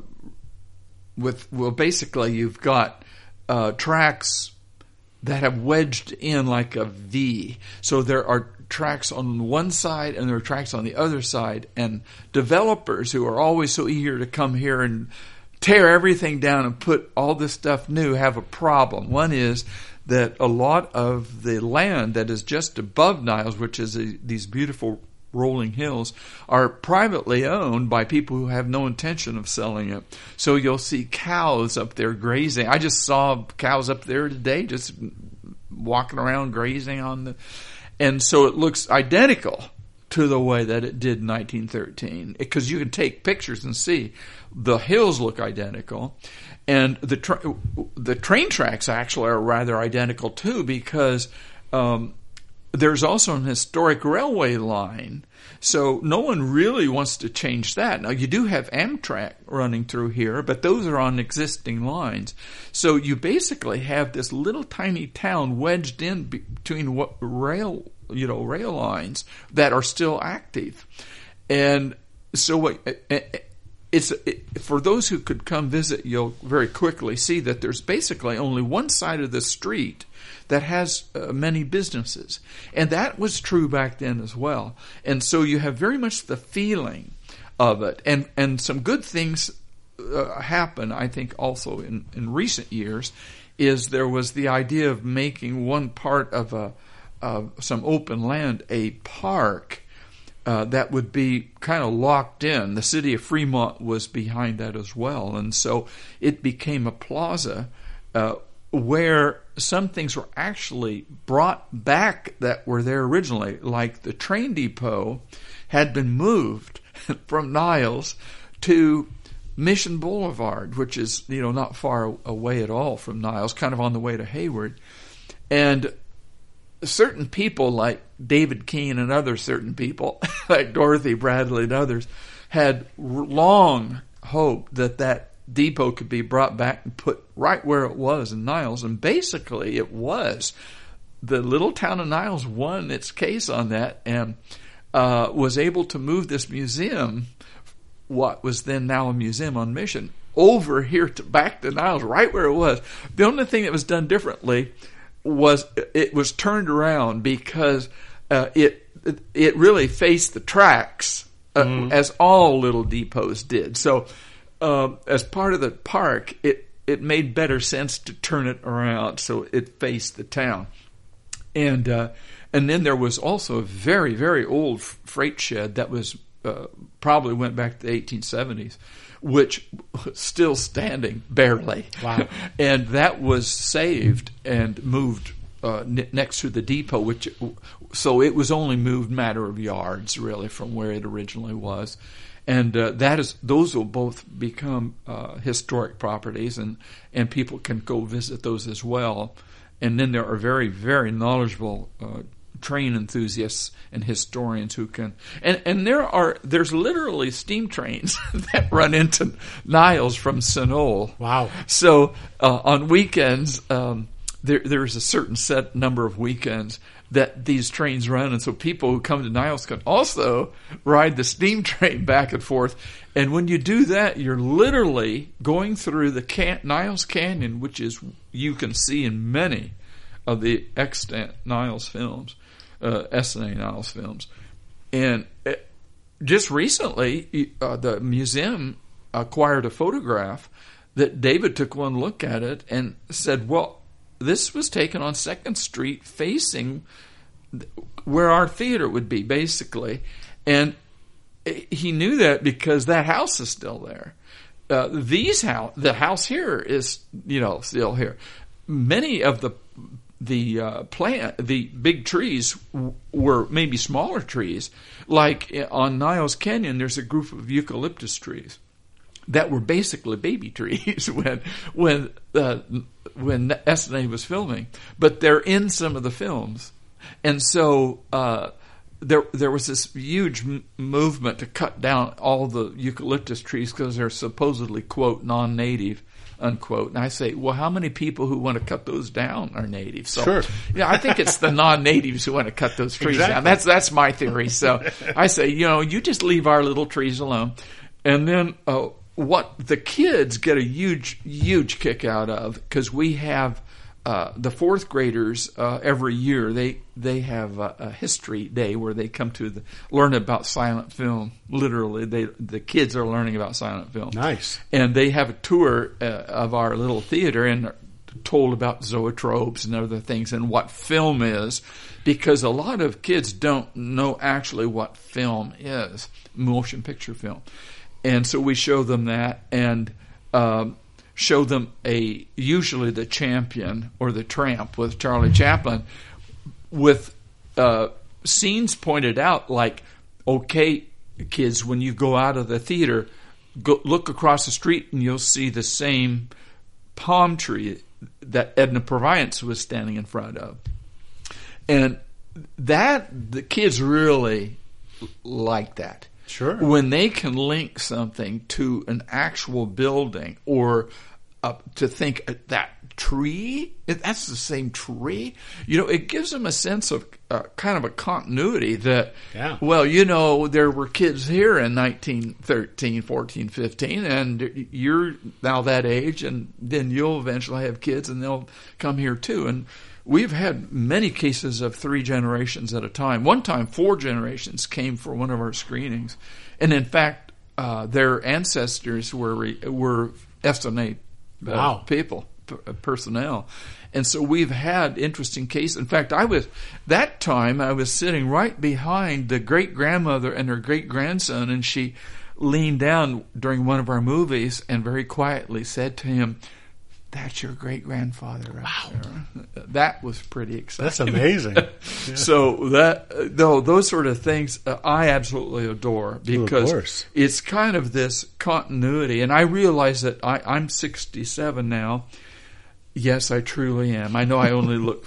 with, well, basically you've got uh, tracks that have wedged in like a V. So there are tracks on one side and there are tracks on the other side, and developers who are always so eager to come here and tear everything down and put all this stuff new have a problem. One is that a lot of the land that is just above Niles, which is a, these beautiful rolling hills, are privately owned by people who have no intention of selling it. So you'll see cows up there grazing. I just saw cows up there today just walking around grazing on the... And so it looks identical to the way that it did in nineteen thirteen, because you can take pictures and see the hills look identical, and the tra- the train tracks actually are rather identical too, because um, there's also an historic railway line, so no one really wants to change that. Now you do have Amtrak running through here, but those are on existing lines, so you basically have this little tiny town wedged in between what rail you know rail lines that are still active. And so what it's it, for those who could come visit, you'll very quickly see that there's basically only one side of the street that has uh, many businesses, and that was true back then as well. And so you have very much the feeling of it, and and some good things uh, happen, I think, also in in recent years. Is there was the idea of making one part of a Uh, some open land a park uh, that would be kind of locked in. The city of Fremont was behind that as well, and so it became a plaza uh, where some things were actually brought back that were there originally, like the train depot had been moved from Niles to Mission Boulevard, which is, you know, not far away at all from Niles, kind of on the way to Hayward. And certain people like David Keene and other certain people like Dorothy Bradley and others had long hoped that that depot could be brought back and put right where it was in Niles, and basically it was. The little town of Niles won its case on that and uh, was able to move this museum, what was then now a museum on Mission, over here to back to Niles, right where it was. The only thing that was done differently was it was turned around because uh, it, it it really faced the tracks uh, mm. as all little depots did. So uh, as part of the park, it it made better sense to turn it around so it faced the town. And uh, and then there was also a very very old freight shed that was uh, probably went back to the eighteen seventies. Which was still standing, barely. Wow. And that was saved and moved uh, n- next to the depot, which so it was only moved a matter of yards, really, from where it originally was. And uh, that is those will both become uh, historic properties, and, and people can go visit those as well. And then there are very, very knowledgeable uh train enthusiasts and historians who can, and, and there are, there's literally steam trains that run into Niles from Sunol. Wow. So, uh, on weekends, um, there, there's a certain set number of weekends that these trains run, and so people who come to Niles can also ride the steam train back and forth. And when you do that, you're literally going through the can- Niles Canyon, which is, you can see in many of the extant Niles films. uh, S N A Niles films. And it, just recently, uh, the museum acquired a photograph that David took one look at it and said, well, this was taken on second Street facing where our theater would be, basically. And he knew that because that house is still there. Uh, these house, the house here is, you know, still here. Many of the the uh, plant, the big trees w- were maybe smaller trees. Like on Niles Canyon, there's a group of eucalyptus trees that were basically baby trees when when uh, when S N A was filming, but they're in some of the films, and so uh, there there was this huge m- movement to cut down all the eucalyptus trees because they're supposedly, quote, non-native, unquote. And I say, well, how many people who want to cut those down are native? So, sure. Yeah, I think it's the non-natives who want to cut those trees exactly. down. That's that's my theory. So I say, you know, you just leave our little trees alone, and then. Uh, What the kids get a huge, huge kick out of, because we have uh, the fourth graders uh, every year. They they have a, a history day where they come to the, learn about silent film. Literally, they the kids are learning about silent film. Nice. And they have a tour uh, of our little theater and are told about zoetropes and other things and what film is, because a lot of kids don't know actually what film is, motion picture film. And so we show them that and um, show them a usually the Champion or the Tramp with Charlie Chaplin with uh, scenes pointed out like, okay, kids, when you go out of the theater, go look across the street and you'll see the same palm tree that Edna Purviance was standing in front of. And that, the kids really like that. Sure. When they can link something to an actual building or uh, to think uh, that tree, that's the same tree, you know, it gives them a sense of uh, kind of a continuity that, yeah. well, you know, there were kids here in nineteen thirteen, fourteen, fifteen, and you're now that age, and then you'll eventually have kids and they'll come here too. And we've had many cases of three generations at a time. One time, four generations came for one of our screenings, and in fact, uh, their ancestors were were S N A uh, wow. people, p- personnel, and so we've had interesting cases. In fact, I was that time I was sitting right behind the great grandmother and her great grandson, and she leaned down during one of our movies and very quietly said to him, "That's your great grandfather." Right wow, there. That was pretty exciting. That's amazing. Yeah. So that though those sort of things uh, I absolutely adore, because well, of course. It's kind of this continuity. And I realize that I, I'm sixty-seven now. Yes, I truly am. I know I only look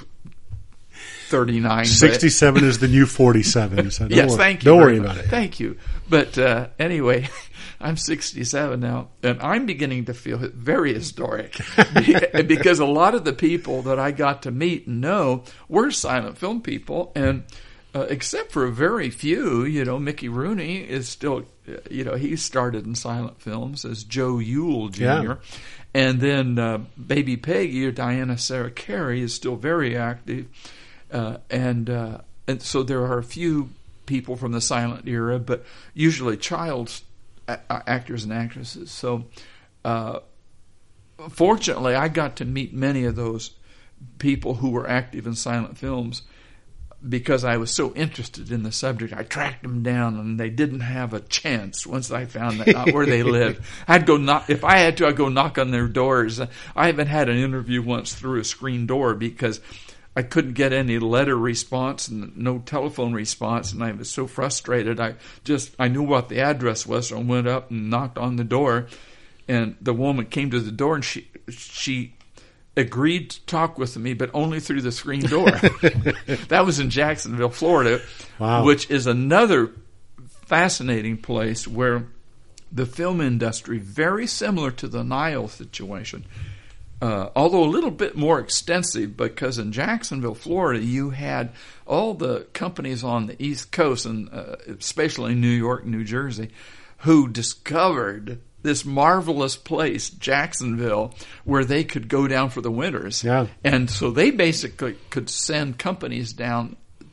thirty-nine. sixty-seven is the new forty-seven. So yes, worry, thank you. Don't worry much. about it. Thank you. But uh, anyway, I'm sixty-seven now, and I'm beginning to feel very historic because a lot of the people that I got to meet and know were silent film people, and uh, except for a very few, you know, Mickey Rooney is still, you know, he started in silent films as Joe Yule Junior Yeah. And then uh, Baby Peggy or Diana Sarah Carey is still very active. Uh, and uh, and so there are a few people from the silent era, but usually child a- actors and actresses. So uh, fortunately, I got to meet many of those people who were active in silent films because I was so interested in the subject. I tracked them down, and they didn't have a chance once I found out where they lived. I'd go knock, if I had to, I'd go knock on their doors. I even had an interview once through a screen door because I couldn't get any letter response and no telephone response, and I was so frustrated. I just I knew what the address was, so I went up and knocked on the door, and the woman came to the door, and she she agreed to talk with me, but only through the screen door. That was in Jacksonville, Florida, wow. which is another fascinating place where the film industry, very similar to the Nile situation, Uh, although a little bit more extensive, because in Jacksonville, Florida, you had all the companies on the East Coast, and uh, especially New York, New Jersey, who discovered this marvelous place, Jacksonville, where they could go down for the winters. Yeah. And so they basically could send companies down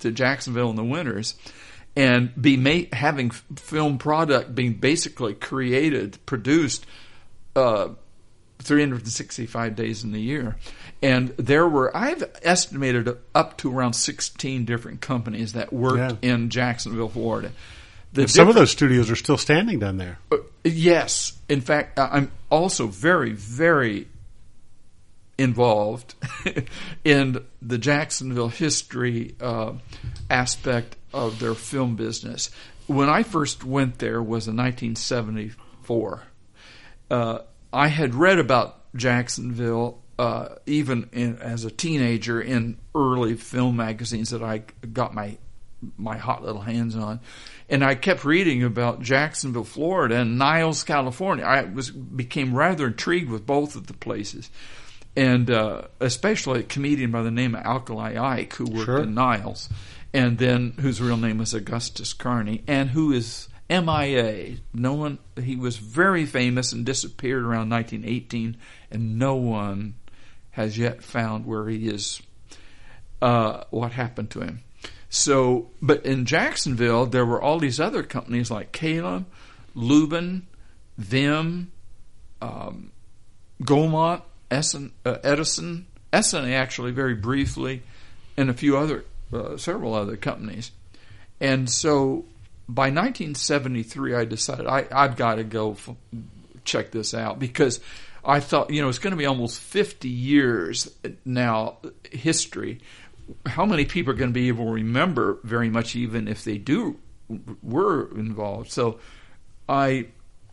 to Jacksonville in the winters, and be ma- having film product being basically created, produced uh, three hundred sixty-five days in the year. And there were, I've estimated up to around sixteen different companies that worked Yeah. in Jacksonville, Florida. The Some of those studios are still standing down there. Uh, yes. In fact, I'm also very, very involved in the Jacksonville history uh, aspect of their film business. When I first went there was in nineteen seventy-four. Uh, I had read about Jacksonville uh, even in, as a teenager in early film magazines that I got my my hot little hands on. And I kept reading about Jacksonville, Florida, and Niles, California. I was became rather intrigued with both of the places, and uh, especially a comedian by the name of Alkali Ike, who worked Sure. in Niles, and then whose real name was Augustus Carney, and who is M I A. No one. He was very famous and disappeared around nineteen eighteen, and no one has yet found where he is. Uh, what happened to him? So, but in Jacksonville, there were all these other companies like Kalem, Lubin, Vim, um, Gaumont, Essen, uh, Edison, Essen actually very briefly, and a few other, uh, several other companies. And so by nineteen seventy-three, I decided I, I've got to go f- check this out, because I thought, you know, it's going to be almost fifty years now, history. How many people are going to be able to remember very much, even if they do were involved? So I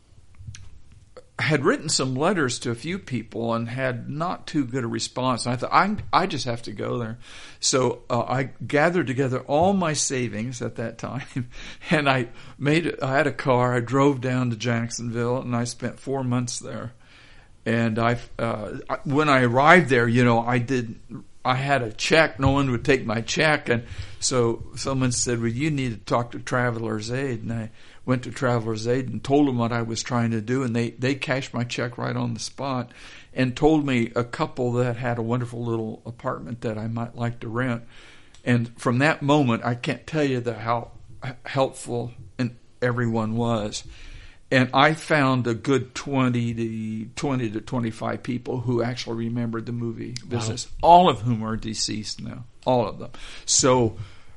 had written some letters to a few people and had not too good a response. I thought, I, I just have to go there. So uh, I gathered together all my savings at that time, and I made. I had a car. I drove down to Jacksonville, and I spent four months there. And I, uh, when I arrived there, you know, I did. I had a check. No one would take my check, and so someone said, "Well, you need to talk to Traveler's Aid." And I went to Traveler's Aid and told them what I was trying to do, and they they cashed my check right on the spot, and told me a couple that had a wonderful little apartment that I might like to rent. And from that moment, I can't tell you the how helpful and everyone was. And I found a good twenty to twenty to twenty-five people who actually remembered the movie business. Wow. All of whom are deceased now. All of them. So,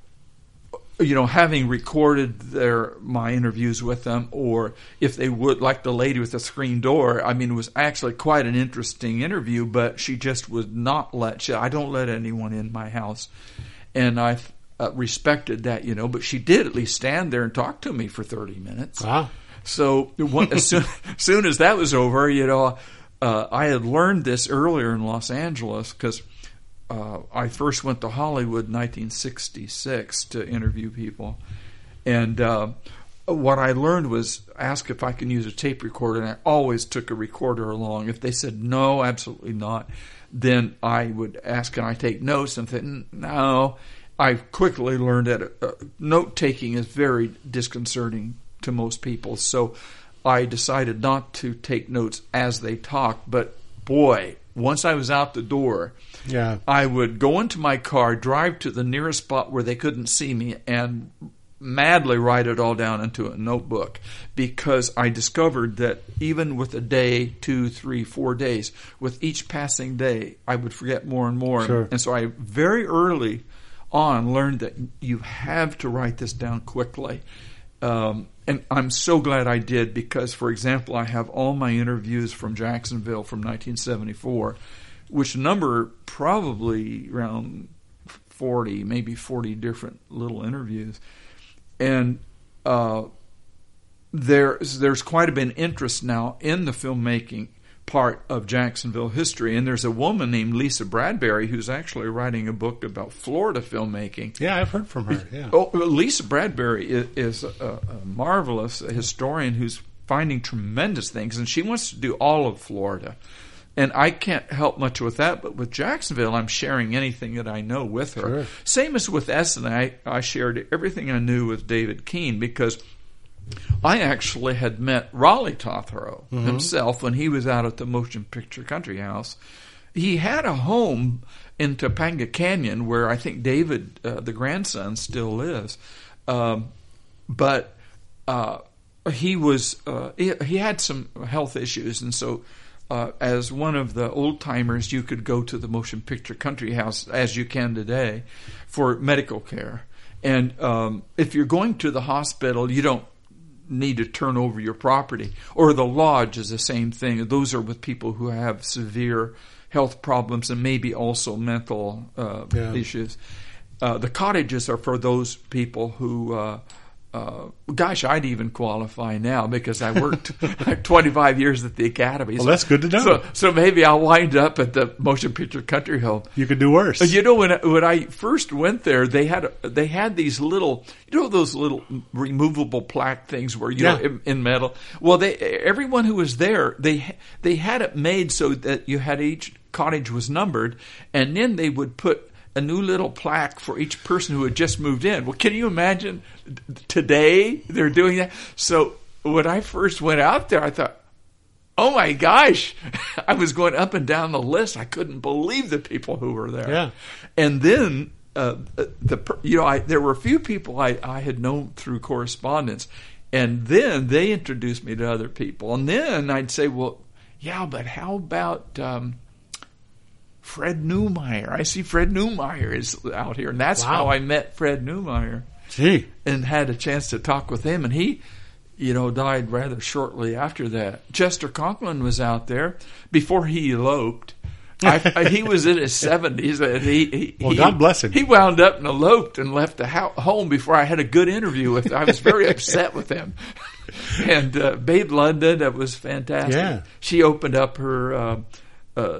you know, having recorded their my interviews with them, or if they would, like the lady with the screen door. I mean, it was actually quite an interesting interview, but she just would not let. She, I don't let anyone in my house, and I uh, respected that, you know. But she did at least stand there and talk to me for thirty minutes. Wow. So as soon, as soon as that was over, you know, uh, I had learned this earlier in Los Angeles, because uh, I first went to Hollywood in nineteen sixty-six to interview people. And uh, what I learned was ask if I can use a tape recorder, and I always took a recorder along. If they said no, absolutely not, then I would ask, can I take notes? And think, no. I quickly learned that uh, note-taking is very disconcerting to most people. So I decided not to take notes as they talked. But boy, once I was out the door, yeah, I would go into my car, drive to the nearest spot where they couldn't see me, and madly write it all down into a notebook, because I discovered that even with a day, two, three, four days, with each passing day, I would forget more and more. Sure. And so I very early on learned that you have to write this down quickly. Um, and I'm so glad I did, because, for example, I have all my interviews from Jacksonville from nineteen seventy-four, which number probably around forty, maybe forty different little interviews. And uh, there's, there's quite a bit of interest now in the filmmaking part of Jacksonville history. And there's a woman named Lisa Bradbury who's actually writing a book about Florida filmmaking. Yeah, I've heard from her. Yeah. Oh, Lisa Bradbury is, is a, a marvelous historian who's finding tremendous things, and she wants to do all of Florida. And I can't help much with that, but with Jacksonville, I'm sharing anything that I know with her. Sure. Same as with Essen, I, I shared everything I knew with David Keene, because I actually had met Raleigh Tothero mm-hmm. himself when he was out at the Motion Picture Country House, he had a home in Topanga Canyon where I think David, uh, the grandson, still lives. Um, but uh, he was uh, he, he had some health issues, and so uh, as one of the old timers, you could go to the Motion Picture Country House as you can today for medical care. And um, if you're going to the hospital, you don't need to turn over your property. Or the lodge is the same thing. Those are with people who have severe health problems and maybe also mental uh, yeah. issues. Uh, the cottages are for those people who, uh, uh, gosh, I'd even qualify now because I worked twenty-five years at the Academy. Well, that's good to know. So, so maybe I'll wind up at the Motion Picture Country Home. You could do worse. You know, when when I first went there, they had they had these little, you know, those little removable plaque things where you yeah. know in, in metal. Well, they everyone who was there, they they had it made so that you had each cottage was numbered, and then they would put a new little plaque for each person who had just moved in. Well, can you imagine today they're doing that? So when I first went out there, I thought, oh my gosh, I was going up and down the list. I couldn't believe the people who were there. Yeah. And then, uh, the you know, I, there were a few people I, I had known through correspondence, and then they introduced me to other people. And then I'd say, well, yeah, but how about um, Fred Neumeyer? I see Fred Neumeyer is out here. And that's wow. how I met Fred Neumeyer. Gee. And had a chance to talk with him. And he, you know, died rather shortly after that. Chester Conklin was out there before he eloped. I, I, he was in his seventies. And he, he, well, he, God bless him. He wound up and eloped and left the ho- home before I had a good interview with him. I was very upset with him. And uh, Babe London, that was fantastic. Yeah. She opened up her uh, uh,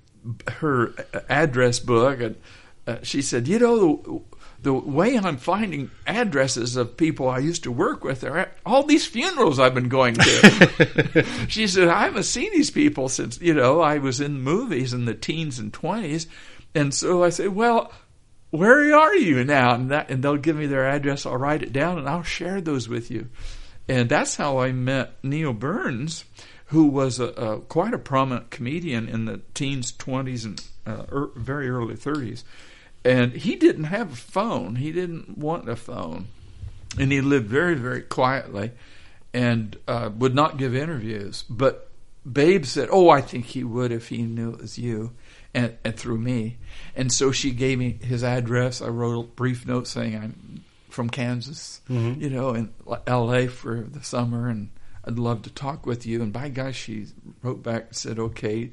her address book, and uh, she said, you know, the, the way I'm finding addresses of people I used to work with are at all these funerals I've been going to. She said, I haven't seen these people since, you know, I was in movies in the teens and twenties. And so I said, well, where are you now? And, that, and they'll give me their address. I'll write it down and I'll share those with you. And that's how I met Neil Burns, who was a, a quite a prominent comedian in the teens, twenties, and uh, er, very early thirties. And he didn't have a phone. He didn't want a phone. And he lived very, very quietly and uh, would not give interviews. But Babe said, oh, I think he would if he knew it was you, and, and through me. And so she gave me his address. I wrote a brief note saying I'm from Kansas, mm-hmm. you know, in L A for the summer, and I'd love to talk with you. And by gosh, she wrote back and said, okay,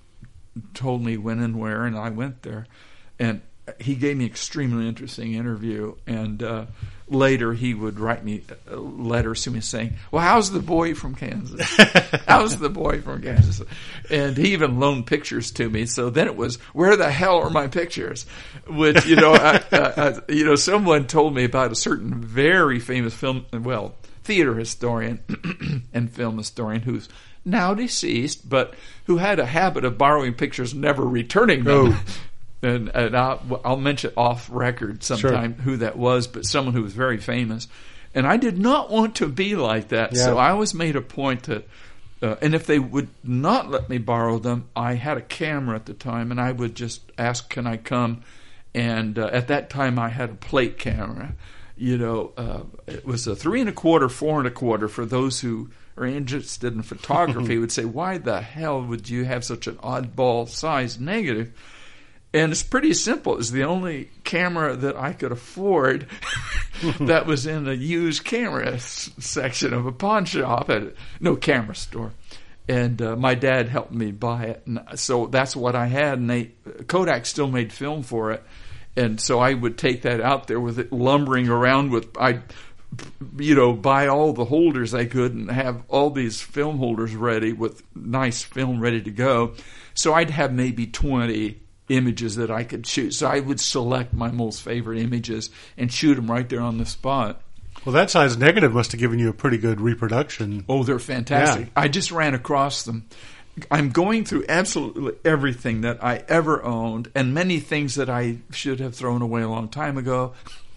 told me when and where, and I went there. And he gave me an extremely interesting interview. And uh, later he would write me letters to me saying, well, how's the boy from Kansas? How's the boy from Kansas? And he even loaned pictures to me. So then it was, where the hell are my pictures? Which, you know, I, I, I, you know, someone told me about a certain very famous film, well, theater historian and film historian who's now deceased, but who had a habit of borrowing pictures and never returning them. Oh. And, and I'll, I'll mention off record sometime sure. who that was, but someone who was very famous. And I did not want to be like that, yeah. so I always made a point to, uh, and if they would not let me borrow them, I had a camera at the time, and I would just ask, can I come? And uh, at that time, I had a plate camera. You know, uh, it was a three and a quarter, four and a quarter. For those who are interested in photography, would say, why the hell would you have such an oddball size negative? And it's pretty simple. It was the only camera that I could afford that was in a used camera s- section of a pawn shop at a, no camera store. And uh, my dad helped me buy it. And so that's what I had. And they, Kodak still made film for it. And so I would take that out there with it lumbering around with, I'd, you know, buy all the holders I could and have all these film holders ready with nice film ready to go. So I'd have maybe twenty images that I could shoot. So I would select my most favorite images and shoot them right there on the spot. Well, that size negative must have given you a pretty good reproduction. Oh, they're fantastic. Yeah. I just ran across them. I'm going through absolutely everything that I ever owned and many things that I should have thrown away a long time ago.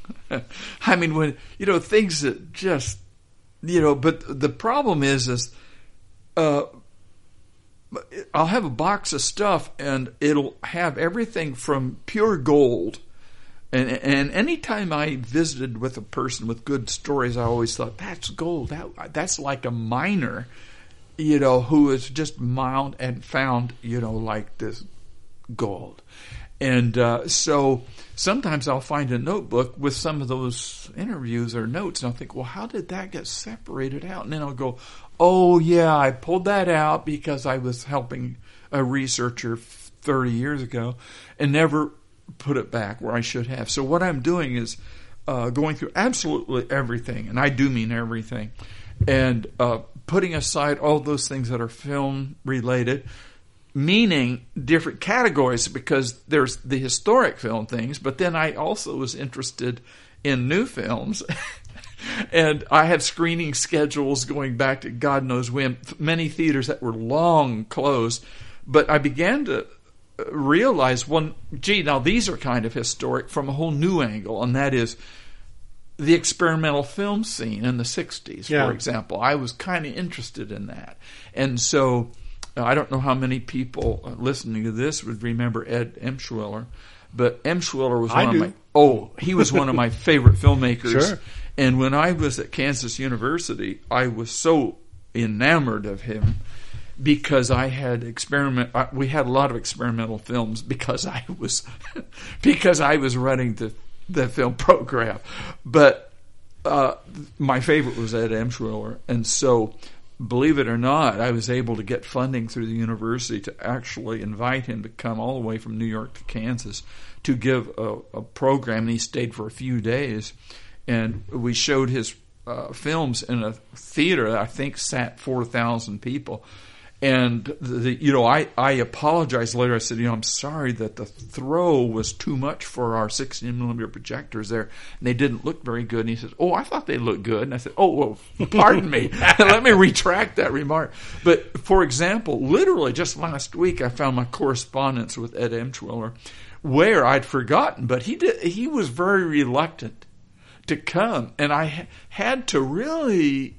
I mean, when, you know, things that just, you know, but the problem is, is, uh, I'll have a box of stuff, and it'll have everything from pure gold. And and anytime I visited with a person with good stories, I always thought, that's gold. That that's like a miner, you know, who has just mined and found, you know, like this gold. And uh, so sometimes I'll find a notebook with some of those interviews or notes, and I'll think, well, how did that get separated out? And then I'll go, oh, yeah, I pulled that out because I was helping a researcher thirty years ago and never put it back where I should have. So what I'm doing is uh, going through absolutely everything, and I do mean everything, and uh, putting aside all those things that are film-related, meaning different categories, because there's the historic film things, but then I also was interested in new films. And I have screening schedules going back to God knows when, many theaters that were long closed. But I began to realize, well, gee, now these are kind of historic from a whole new angle, and that is the experimental film scene in the sixties, yeah. for example. I was kind of interested in that. And so I don't know how many people listening to this would remember Ed Emshwiller, but Emshwiller was one I of do. my oh, he was one of my favorite filmmakers. Sure. And when I was at Kansas University, I was so enamored of him because I had experiment. We had a lot of experimental films because I was because I was running the the film program. But uh, my favorite was Ed Emshwiller, and so, believe it or not, I was able to get funding through the university to actually invite him to come all the way from New York to Kansas to give a, a program, and he stayed for a few days. And we showed his uh, films in a theater that I think sat four thousand people. And, the, the, you know, I, I apologized later. I said, you know, I'm sorry that the throw was too much for our sixteen millimeter projectors there, and they didn't look very good. And he said, oh, I thought they looked good. And I said, oh, well, pardon me. Let me retract that remark. But, for example, literally just last week I found my correspondence with Ed Emshwiller where I'd forgotten, but he did, he was very reluctant to come. And I ha- had to really...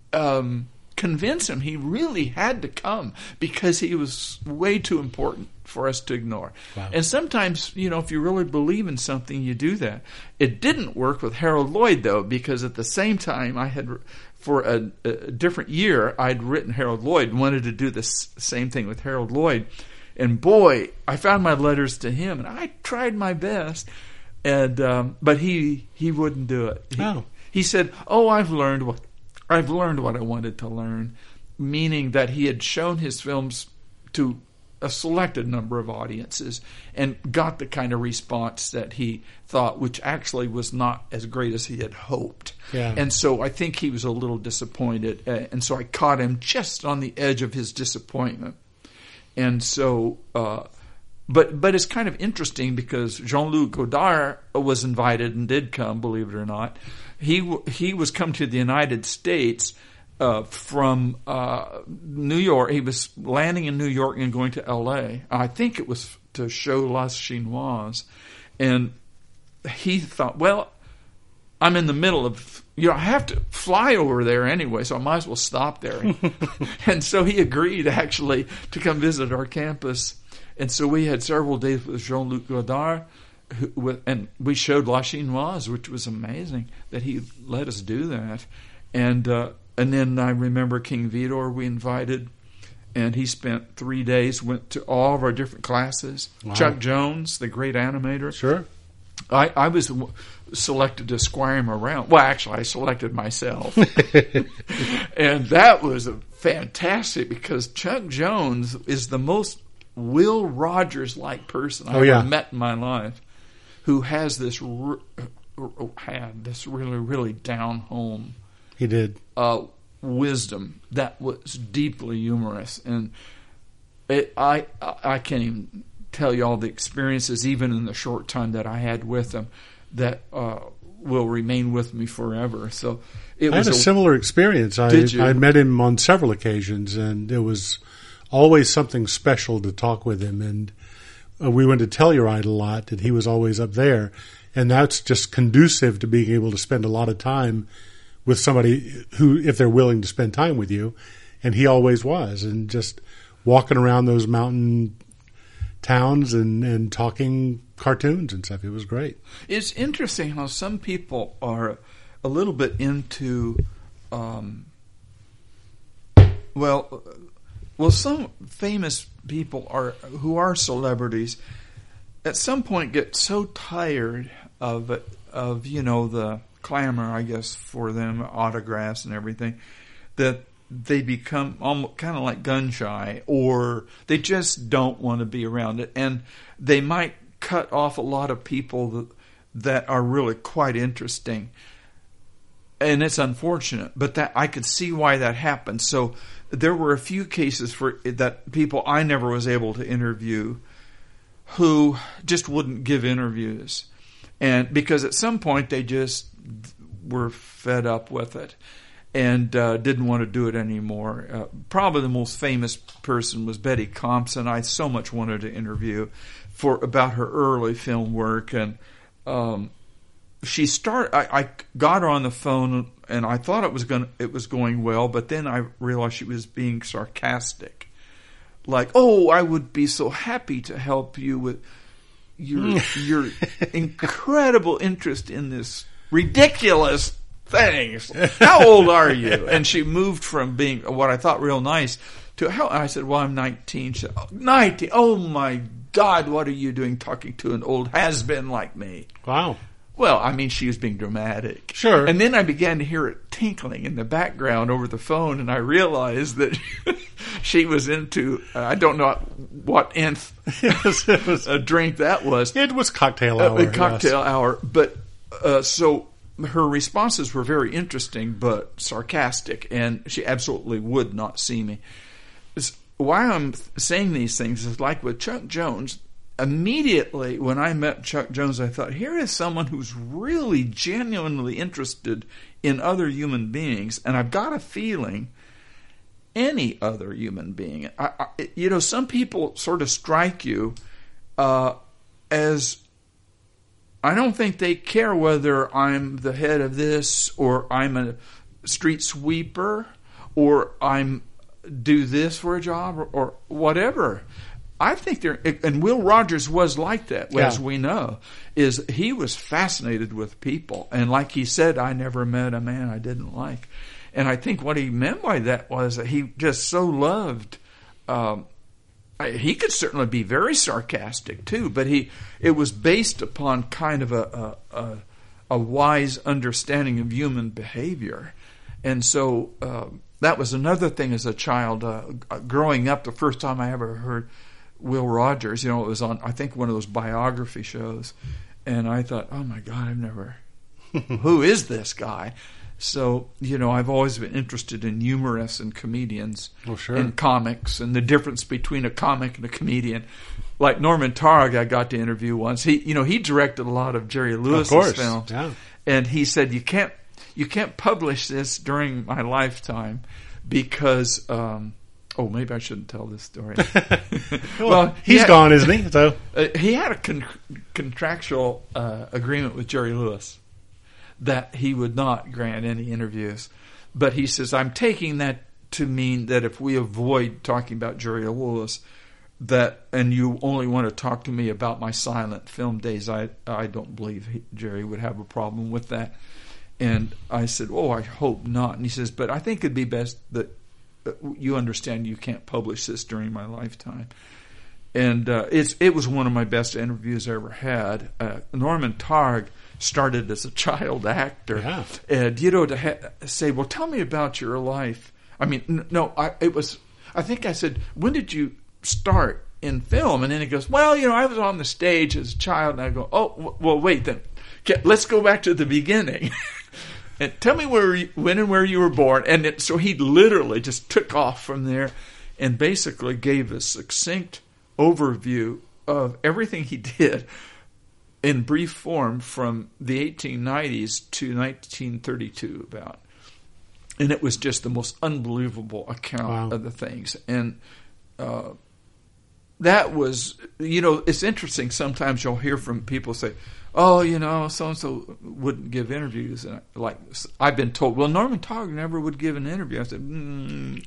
Um, convince him he really had to come because he was way too important for us to ignore. Wow. And sometimes, you know, if you really believe in something, you do that. It didn't work with Harold Lloyd, though, because at the same time I had, for a, a different year, I'd written Harold Lloyd and wanted to do the same thing with Harold Lloyd. And boy, I found my letters to him, and I tried my best, and um, but he he wouldn't do it. He, oh. he said, oh, I've learned what I've learned what I wanted to learn, meaning that he had shown his films to a selected number of audiences and got the kind of response that he thought, which actually was not as great as he had hoped. Yeah. And so I think he was a little disappointed, uh, and so I caught him just on the edge of his disappointment. And so, uh, but but it's kind of interesting because Jean-Luc Godard was invited and did come, believe it or not. He he was come to the United States uh, from uh, New York. He was landing in New York and going to L A. I think it was to show Les Chinoises. And he thought, well, I'm in the middle of, you know, I have to fly over there anyway, so I might as well stop there. And so he agreed, actually, to come visit our campus. And so we had several days with Jean-Luc Godard. Who, with, and we showed La Chinoise, which was amazing that he let us do that. And uh, and then I remember King Vidor we invited, and he spent three days, went to all of our different classes. Wow. Chuck Jones, the great animator. Sure. I, I was w- selected to squire him around. Well, actually, I selected myself. And that was a fantastic because Chuck Jones is the most Will Rogers-like person I've oh, yeah. ever met in my life, who has this re- had this really, really down-home he did uh, wisdom that was deeply humorous. And it, I I can't even tell you all the experiences, even in the short time that I had with him, that uh, will remain with me forever. So it I was had a, a similar experience. I, Did you? I met him on several occasions, and it was always something special to talk with him. And uh, we went to Telluride a lot, and he was always up there. And that's just conducive to being able to spend a lot of time with somebody who, if they're willing to spend time with you, and he always was. And just walking around those mountain towns and, and talking cartoons and stuff. It was great. It's interesting how some people are a little bit into, um, well, well, some famous people are who are celebrities at some point get so tired of it, of you know the clamor, I guess, for them, autographs and everything, that they become almost kind of like gun shy, or they just don't want to be around it, and they might cut off a lot of people that, that are really quite interesting. And it's unfortunate, but that I could see why that happened. So there were a few cases for that people I never was able to interview who just wouldn't give interviews, and because at some point they just were fed up with it and uh, didn't want to do it anymore. Uh, probably the most famous person was Betty Compson. I so much wanted to interview for about her early film work, and um, she started. I, I got her on the phone, and I thought it was going it was going well, but then I realized she was being sarcastic, like, "Oh, I would be so happy to help you with your your incredible interest in this ridiculous things. How old are you?" And she moved from being what I thought real nice to how I said, "Well, I'm nineteen." She said, oh, nineteen. Oh my God, what are you doing talking to an old has-been like me? Wow. Well, I mean, she was being dramatic. Sure. And then I began to hear it tinkling in the background over the phone, and I realized that she was into, uh, I don't know what nth Yes, it was, a drink that was. it was cocktail hour. A cocktail yes. hour. But uh, so her responses were very interesting but sarcastic, and she absolutely would not see me. It's, why I'm saying these things is like with Chuck Jones. Immediately when I met Chuck Jones, I thought, here is someone who's really genuinely interested in other human beings, and I've got a feeling any other human being. I, I, you know, some people sort of strike you uh, as, I don't think they care whether I'm the head of this, or I'm a street sweeper, or I'm do this for a job, or, or whatever. I think they're, and Will Rogers was like that, yeah. as we know, is he was fascinated with people. And like he said, I never met a man I didn't like. And I think what he meant by that was that he just so loved, um, he could certainly be very sarcastic too, but he, it was based upon kind of a, a, a, a wise understanding of human behavior. And so, uh, that was another thing as a child, uh, growing up, the first time I ever heard Will Rogers, you know, it was on, I think, one of those biography shows. And I thought, oh my God, I've never, who is this guy? So, you know, I've always been interested in humorists and comedians oh, sure. and comics and the difference between a comic and a comedian. Like Norman Targ, I got to interview once. He, you know, he directed a lot of Jerry Lewis's of course. films. Yeah. And he said, you can't, you can't publish this during my lifetime because, um, oh, maybe I shouldn't tell this story. well, well, he's he had, gone, isn't he? So uh, he had a con- contractual uh, agreement with Jerry Lewis that he would not grant any interviews. But he says, I'm taking that to mean that if we avoid talking about Jerry Lewis, that and you only want to talk to me about my silent film days, I I don't believe he, Jerry would have a problem with that. And I said, oh, I hope not. And he says, but I think it'd be best that you understand you can't publish this during my lifetime. And uh, it's it was one of my best interviews I ever had. Uh, Norman Targ started as a child actor. Yeah. And, you know, to ha- say, well, tell me about your life. I mean, n- no, I, it was, I think I said, when did you start in film? And then he goes, well, you know, I was on the stage as a child. And I go, oh, w- well, wait then. Okay, let's go back to the beginning. And tell me where, you, when and where you were born. And it, so he literally just took off from there and basically gave a succinct overview of everything he did in brief form from the eighteen nineties to nineteen thirty-two about. And it was just the most unbelievable account wow. of the things. And uh, that was, you know, it's interesting. Sometimes you'll hear from people say, oh, you know, so-and-so wouldn't give interviews. And I, like, I've been told, well, Norman Togger never would give an interview. I said, mm.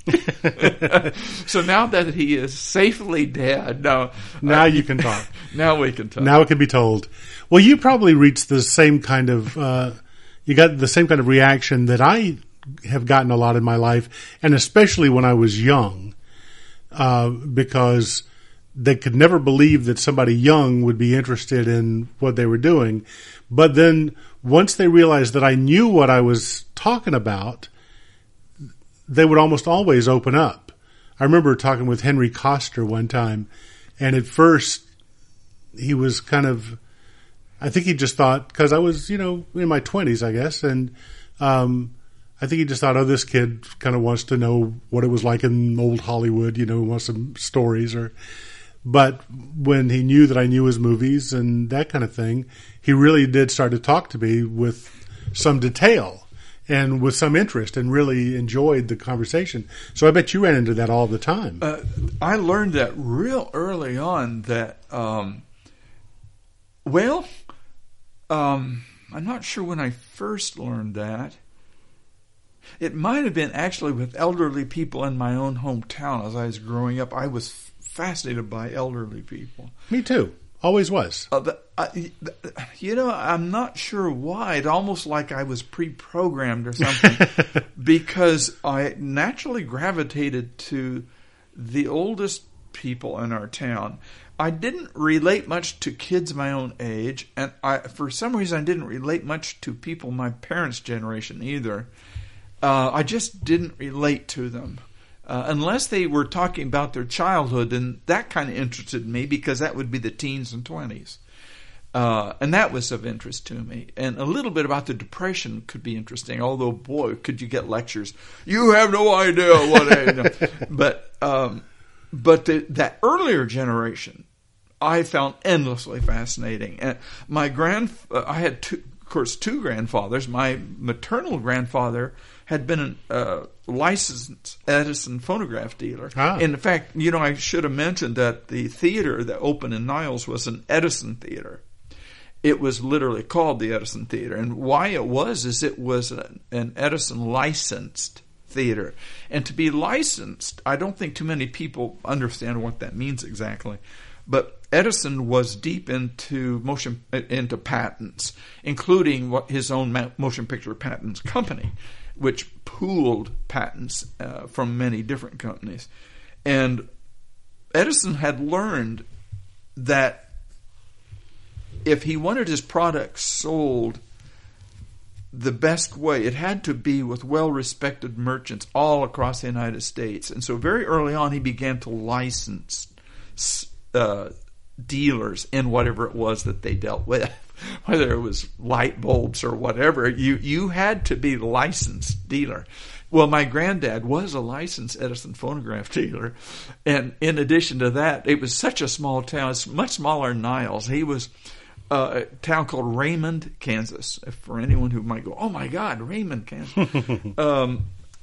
So now that he is safely dead, now, now uh, you can talk. Now we can talk. Now it can be told. Well, you probably reached the same kind of, uh, you got the same kind of reaction that I have gotten a lot in my life, and especially when I was young, uh, because they could never believe that somebody young would be interested in what they were doing. But then once they realized that I knew what I was talking about, they would almost always open up. I remember talking with Henry Koster one time, and at first he was kind of, I think he just thought, because I was, you know, in my twenties, I guess, and um, I think he just thought, oh, this kid kind of wants to know what it was like in old Hollywood, you know, wants some stories. Or, but when he knew that I knew his movies and that kind of thing, he really did start to talk to me with some detail and with some interest, and really enjoyed the conversation. So I bet you ran into that all the time. Uh, I learned that real early on that, um, well, um, I'm not sure when I first learned that. It might have been actually with elderly people in my own hometown as I was growing up. I was fascinated by elderly people. Me too. Always was. Uh, the, I, the, you know, I'm not sure why. It's almost like I was pre-programmed or something, because I naturally gravitated to the oldest people in our town. I didn't relate much to kids my own age, and I, for some reason I didn't relate much to people my parents' generation either. Uh, I just didn't relate to them. Uh, unless they were talking about their childhood, and that kind of interested me, because that would be the teens and twenties. Uh, and that was of interest to me. And a little bit about the Depression could be interesting, although, boy, could you get lectures. You have no idea what I know. But, um, but the, that earlier generation, I found endlessly fascinating. And my grand, uh, I had, two, of course, two grandfathers. My maternal grandfather had been a uh, licensed Edison phonograph dealer. Ah. In fact, you know, I should have mentioned that the theater that opened in Niles was an Edison theater. It was literally called the Edison Theater. And why it was is it was an, an Edison licensed theater. And to be licensed, I don't think too many people understand what that means exactly. But Edison was deep into motion, into patents, including what his own motion picture patents company, which pooled patents uh, from many different companies. And Edison had learned that if he wanted his products sold the best way, it had to be with well-respected merchants all across the United States. And so very early on, he began to license uh, dealers in whatever it was that they dealt with. Whether it was light bulbs or whatever, you, you had to be a licensed dealer. Well, my granddad was a licensed Edison phonograph dealer. And in addition to that, it was such a small town. It's much smaller than Niles. He was uh, a town called Raymond, Kansas. For anyone who might go, oh my God, Raymond, Kansas. um,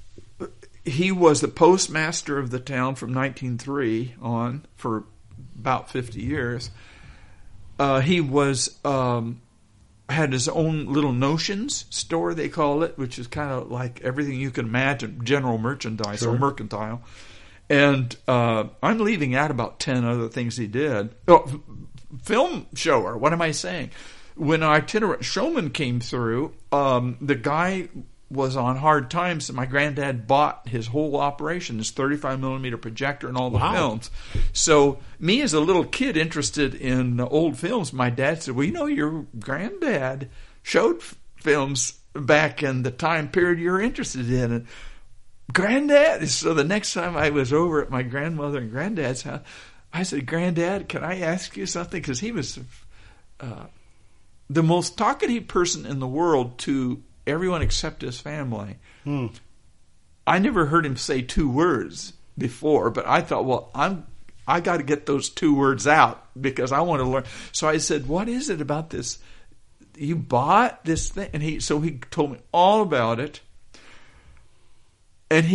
he was the postmaster of the town from nineteen oh three on for about fifty years. Uh, he was um, had his own little notions store, they call it, which is kind of like everything you can imagine, general merchandise Sure. or mercantile. And uh, I'm leaving out about ten other things he did. Oh, f- film shower, what am I saying? When Itinerant Showman came through, um, the guy was on hard times, and my granddad bought his whole operation, his thirty-five millimeter projector and all the Wow. films. So me as a little kid interested in old films, my dad said, well, you know, your granddad showed f- films back in the time period you're interested in. And Granddad, so the next time I was over at my grandmother and granddad's house, I said, Granddad, can I ask you something? Because he was uh, the most talkative person in the world to everyone except his family. Hmm. I never heard him say two words before, but I thought, well, I'm I got to get those two words out because I want to learn. So I said, what is it about this? You bought this thing? And he so he told me all about it. And he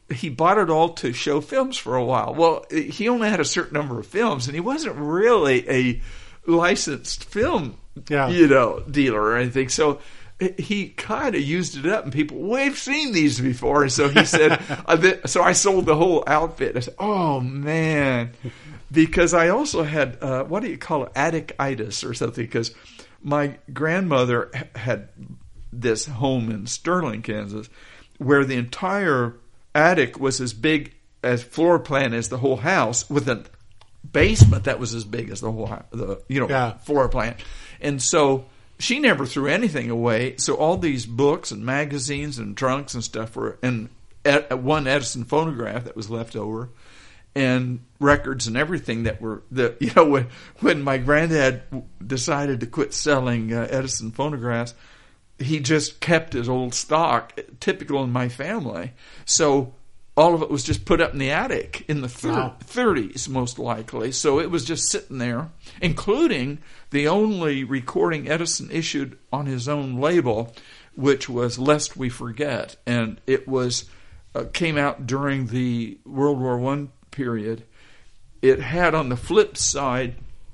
he bought it all to show films for a while. Well, he only had a certain number of films, and he wasn't really a licensed film, yeah. you know, dealer or anything. So he kind of used it up, and people, we've seen these before. And so he said, so I sold the whole outfit. I said, oh man, because I also had, uh, what do you call it, attic-itis or something, because my grandmother had this home in Sterling, Kansas, where the entire attic was as big as floor plan as the whole house, with a basement that was as big as the whole house, the you know yeah. floor plan. And so she never threw anything away. So all these books and magazines and trunks and stuff were, and one Edison phonograph that was left over, and records and everything that were the you know when when my granddad decided to quit selling uh, Edison phonographs, he just kept his old stock, typical in my family. So all of it was just put up in the attic in the thir- wow. thirties, most likely. So it was just sitting there, including the only recording Edison issued on his own label, which was Lest We Forget. And it was uh, came out during the World War One period. It had on the flip side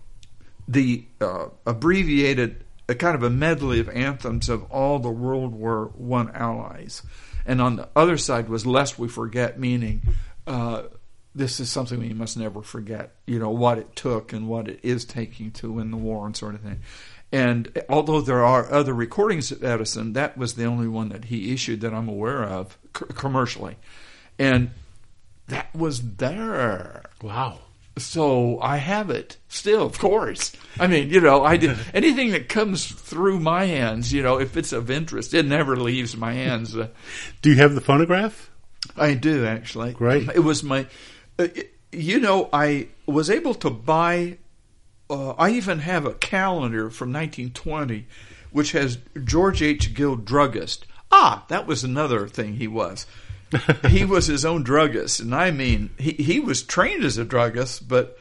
the uh, abbreviated a kind of a medley of anthems of all the World War One allies. And on the other side was Lest We Forget, meaning uh, this is something we must never forget, you know, what it took and what it is taking to win the war and sort of thing. And although there are other recordings of Edison, that was the only one that he issued that I'm aware of c- commercially. And that was there. Wow. So I have it still, of course. I mean, you know, I did anything that comes through my hands, you know, if it's of interest, it never leaves my hands. Do you have the phonograph? I do, actually. Great. It was my, uh, you know, I was able to buy, uh, I even have a calendar from nineteen twenty, which has George H. Gill, druggist. Ah, that was another thing he was. He was his own druggist, and I mean, he, he was trained as a druggist, but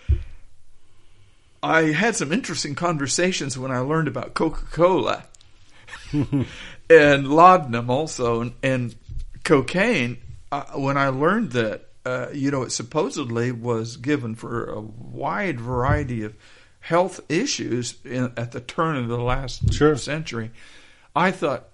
I had some interesting conversations when I learned about Coca-Cola and laudanum also, and, and cocaine. Uh, when I learned that, uh, you know, it supposedly was given for a wide variety of health issues in, at the turn of the last sure. century, I thought,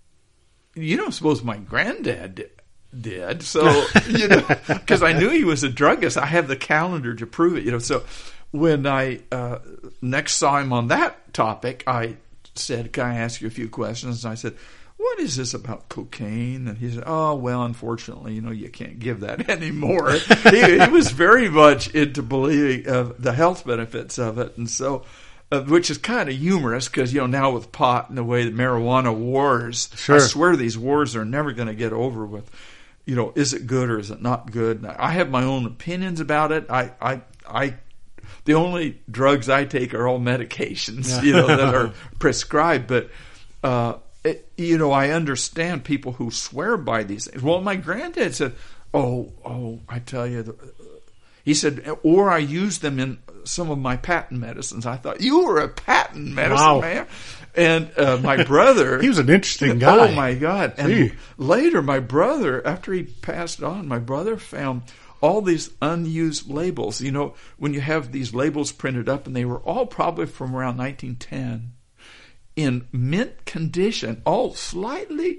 you don't suppose my granddad did? did so you know because I knew he was a druggist. I have the calendar to prove it, you know so when I uh next saw him on that topic, I said, can I ask you a few questions? And I said, what is this about cocaine? And he said, oh well, unfortunately, you know you can't give that anymore. he, he was very much into believing of the health benefits of it, and so Uh, which is kind of humorous because, you know, now with pot and the way that marijuana wars, sure. I swear these wars are never going to get over with. You know, is it good or is it not good? I have my own opinions about it. I, I, I, the only drugs I take are all medications, yeah. you know, that are prescribed. But, uh, it, you know, I understand people who swear by these things. Well, my granddad said, oh, oh, I tell you, the, he said, or I use them in some of my patent medicines. I thought, you were a patent medicine wow. man. And uh, my brother... he was an interesting guy. Oh, my God. And Gee. later, my brother, after he passed on, my brother found all these unused labels. You know, when you have these labels printed up, and they were all probably from around nineteen ten, in mint condition, all slightly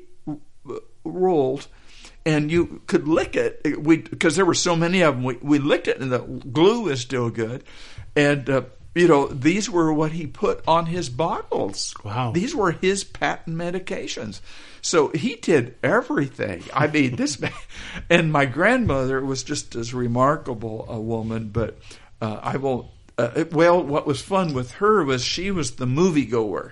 rolled, and you could lick it, we because there were so many of them. We, we licked it, and the glue is still good. And, uh, you know, these were what he put on his bottles. Wow. These were his patent medications. So he did everything. I mean, this man. And my grandmother was just as remarkable a woman, but uh, I won't. Uh, well, what was fun with her was she was the moviegoer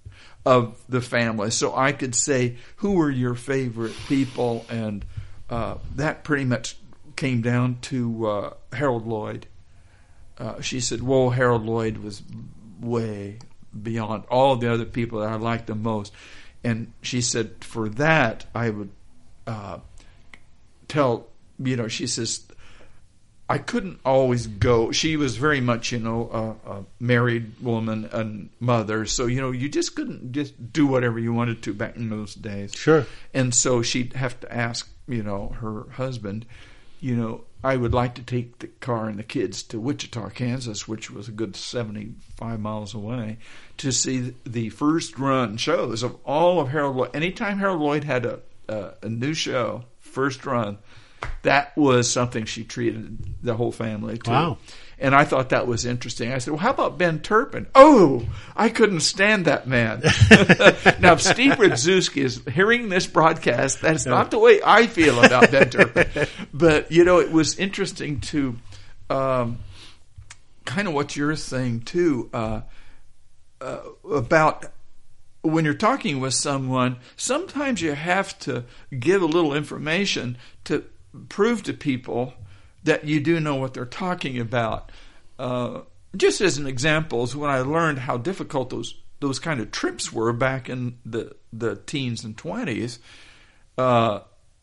of the family. So I could say, who were your favorite people? And uh, that pretty much came down to uh, Harold Lloyd. Uh, she said, well, Harold Lloyd was way beyond all the other people that I liked the most. And she said, for that, I would uh, tell, you know, she says, I couldn't always go. She was very much, you know, a, a married woman and mother. So, you know, you just couldn't just do whatever you wanted to back in those days. Sure. And so she'd have to ask, you know, her husband, you know, I would like to take the car and the kids to Wichita, Kansas, which was a good seventy-five miles away, to see the first run shows of all of Harold Lloyd. Anytime Harold Lloyd had a, a, a new show, first run, that was something she treated the whole family to. Wow. And I thought that was interesting. I said, well, how about Ben Turpin? Oh, I couldn't stand that man. Now, if Steve Radzewski is hearing this broadcast, that's not the way I feel about Ben Turpin. But, you know, it was interesting to um, kind of what you're saying, too, uh, uh, about when you're talking with someone, sometimes you have to give a little information to prove to people that you do know what they're talking about. Uh, just as an example, is when I learned how difficult those those kind of trips were back in the, the teens and twenties, uh,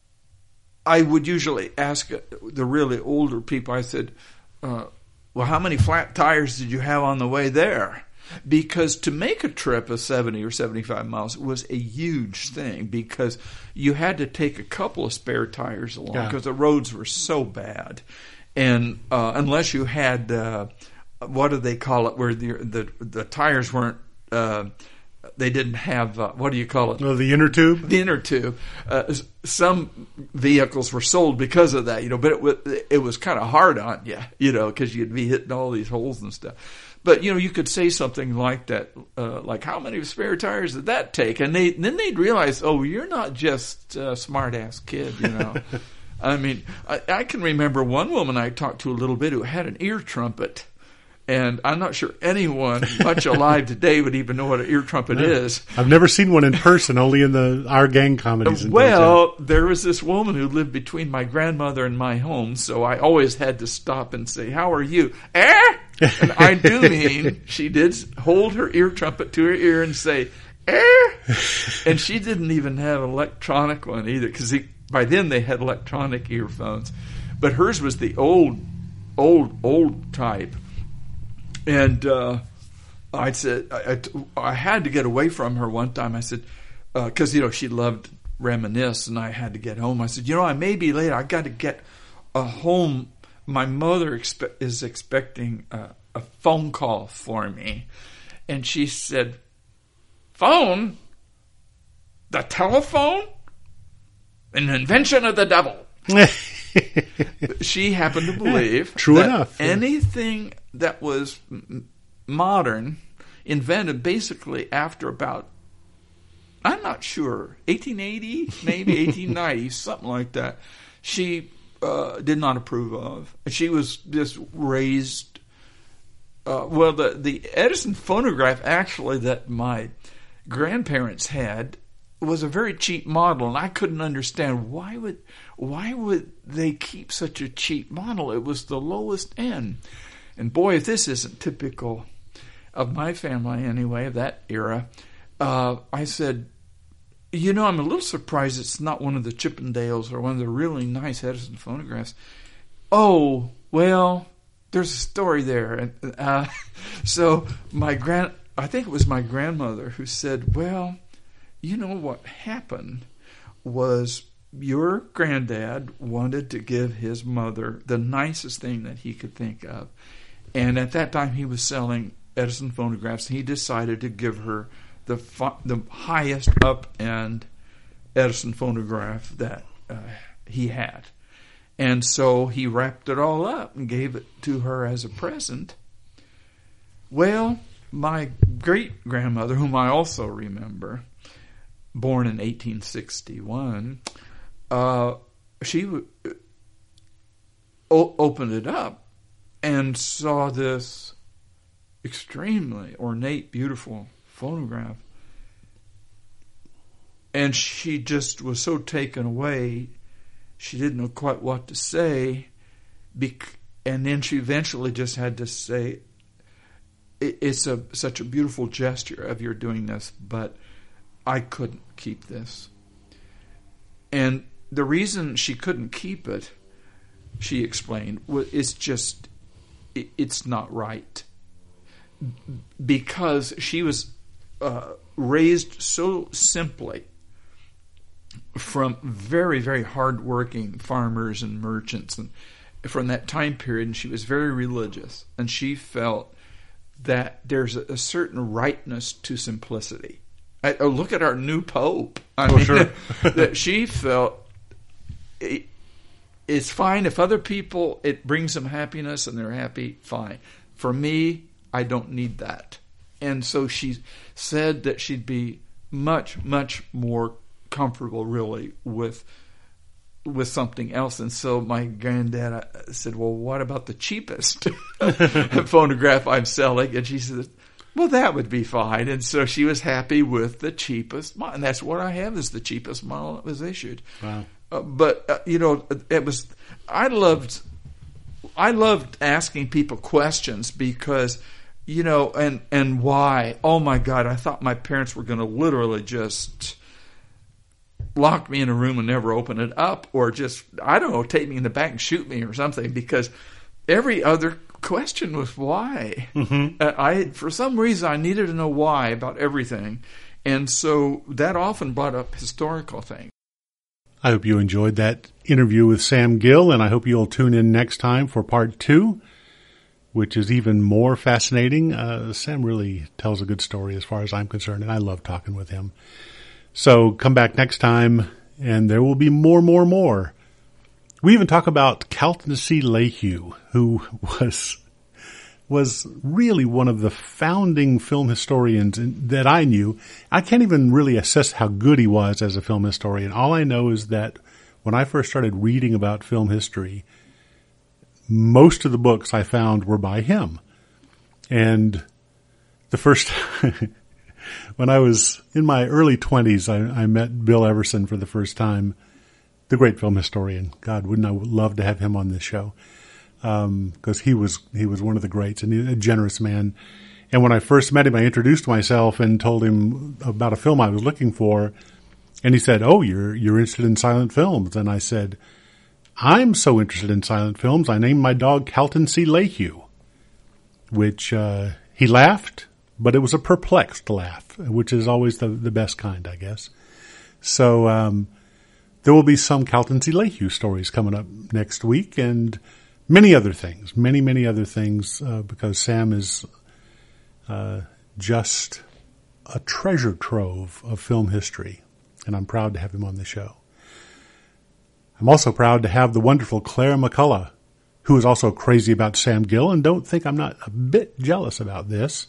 I would usually ask the really older people, I said, uh, well, how many flat tires did you have on the way there? Because to make a trip of seventy or seventy-five miles was a huge thing, because you had to take a couple of spare tires along because yeah. the roads were so bad. And uh, unless you had, uh, what do they call it, where the the, the tires weren't, uh, they didn't have, uh, what do you call it? Oh, the inner tube? The inner tube. Uh, some vehicles were sold because of that, you know, but it was, it was kind of hard on you, you know, because you'd be hitting all these holes and stuff. But, you know, you could say something like that, uh, like, how many spare tires did that take? And they and then they'd realize, oh, you're not just a smart-ass kid, you know. I mean, I, I can remember one woman I talked to a little bit who had an ear trumpet. And I'm not sure anyone much alive today would even know what an ear trumpet no. is. I've never seen one in person, only in the Our Gang comedies. Well, there was this woman who lived between my grandmother and my home, so I always had to stop and say, how are you? Eh? And I do mean she did hold her ear trumpet to her ear and say, eh? And she didn't even have an electronic one either, because by then they had electronic earphones. But hers was the old, old, old type. And uh, I said, I, I, I had to get away from her one time. I said, because, uh, you know, she loved reminisce, and I had to get home. I said, you know, I may be late. I got to get uh, home. My mother expe- is expecting a, a phone call for me. And she said, phone? The telephone? An invention of the devil. She happened to believe True that enough. anything that was m- modern, invented basically after about, I'm not sure, eighteen eighty, maybe eighteen ninety, something like that, she uh, did not approve of. She was just raised, uh, well, the, the Edison phonograph actually that my grandparents had was a very cheap model, and I couldn't understand why would why would they keep such a cheap model. It was the lowest end. And boy, if this isn't typical of my family anyway, of that era, uh, I said, you know, I'm a little surprised it's not one of the Chippendales or one of the really nice Edison phonographs. Oh, well, there's a story there. And uh, so my grand, I think it was my grandmother who said, well, you know what happened was your granddad wanted to give his mother the nicest thing that he could think of. And at that time he was selling Edison phonographs. He decided to give her the the highest up-end Edison phonograph that uh, he had. And so he wrapped it all up and gave it to her as a present. Well, my great-grandmother, whom I also remember, born in eighteen sixty-one, uh, she w- o- opened it up and saw this extremely ornate, beautiful phonograph. And she just was so taken away, she didn't know quite what to say. Bec- and then she eventually just had to say, it's a such a beautiful gesture of your doing this, but I couldn't keep this. And the reason she couldn't keep it she explained, it's just, it's not right. Because she was uh, raised so simply from very, very hardworking farmers and merchants, and from that time period, and she was very religious, and she felt that there's a, a certain rightness to simplicity. I, oh, look at our new Pope. I oh, mean, sure. that she felt it, it's fine if other people, it brings them happiness and they're happy, fine. For me, I don't need that. And so she said that she'd be much, much more comfortable, really, with with something else. And so my granddad said, well, what about the cheapest phonograph I'm selling? And she said, well, that would be fine. And so she was happy with the cheapest model. And that's what I have, is the cheapest model that was issued. Wow. Uh, but, uh, you know, it was, I loved, I loved asking people questions because, you know, and, and why? Oh my God, I thought my parents were going to literally just lock me in a room and never open it up, or just, I don't know, take me in the back and shoot me or something, because every other question was why. Mm-hmm. Uh, I, for some reason, I needed to know why about everything. And so that often brought up historical things. I hope you enjoyed that interview with Sam Gill, and I hope you'll tune in next time for part two, which is even more fascinating. Uh, Sam really tells a good story as far as I'm concerned, and I love talking with him. So come back next time, and there will be more, more, more. We even talk about Calton C. Leyhew, who was was really one of the founding film historians that I knew. I can't even really assess how good he was as a film historian. All I know is that when I first started reading about film history, most of the books I found were by him. And the first... When I was in my early twenties, I, I met Bill Everson for the first time, the great film historian. God, wouldn't I love to have him on this show? Because um, he was he was one of the greats and a generous man. And when I first met him, I introduced myself and told him about a film I was looking for. And he said, "Oh, you're you're interested in silent films?" And I said, "I'm so interested in silent films, I named my dog Calton C. Leyhew," which uh, he laughed. But it was a perplexed laugh, which is always the, the best kind, I guess. So um, there will be some Calton C. Leyhew stories coming up next week, and many other things, many, many other things, uh, because Sam is uh, just a treasure trove of film history, and I'm proud to have him on the show. I'm also proud to have the wonderful Claire McCullough, who is also crazy about Sam Gill, and don't think I'm not a bit jealous about this.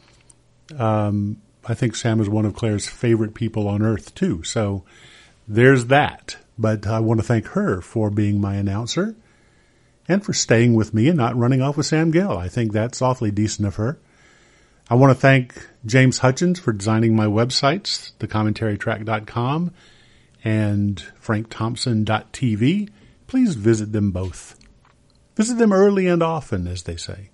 Um, I think Sam is one of Claire's favorite people on earth, too. So there's that. But I want to thank her for being my announcer and for staying with me and not running off with Sam Gill. I think that's awfully decent of her. I want to thank James Hutchins for designing my websites, the commentary track dot com and frank thompson dot t v. Please visit them both. Visit them early and often, as they say.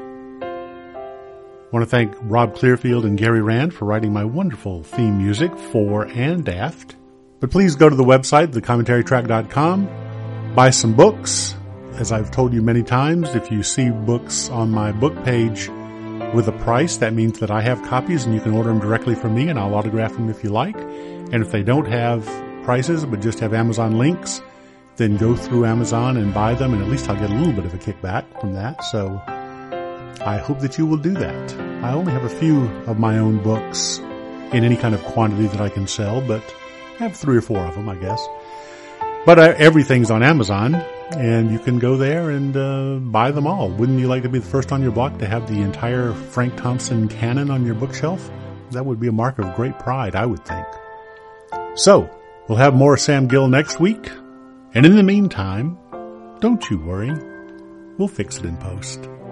I want to thank Rob Clearfield and Gary Rand for writing my wonderful theme music for and Daft. But please go to the website, the commentary track dot com, buy some books. As I've told you many times, if you see books on my book page with a price, that means that I have copies and you can order them directly from me and I'll autograph them if you like. And if they don't have prices but just have Amazon links, then go through Amazon and buy them, and at least I'll get a little bit of a kickback from that. So I hope that you will do that. I only have a few of my own books in any kind of quantity that I can sell, but I have three or four of them, I guess. But uh, everything's on Amazon, and you can go there and uh, buy them all. Wouldn't you like to be the first on your block to have the entire Frank Thompson canon on your bookshelf? That would be a mark of great pride, I would think. So, we'll have more Sam Gill next week. And in the meantime, don't you worry. We'll fix it in post.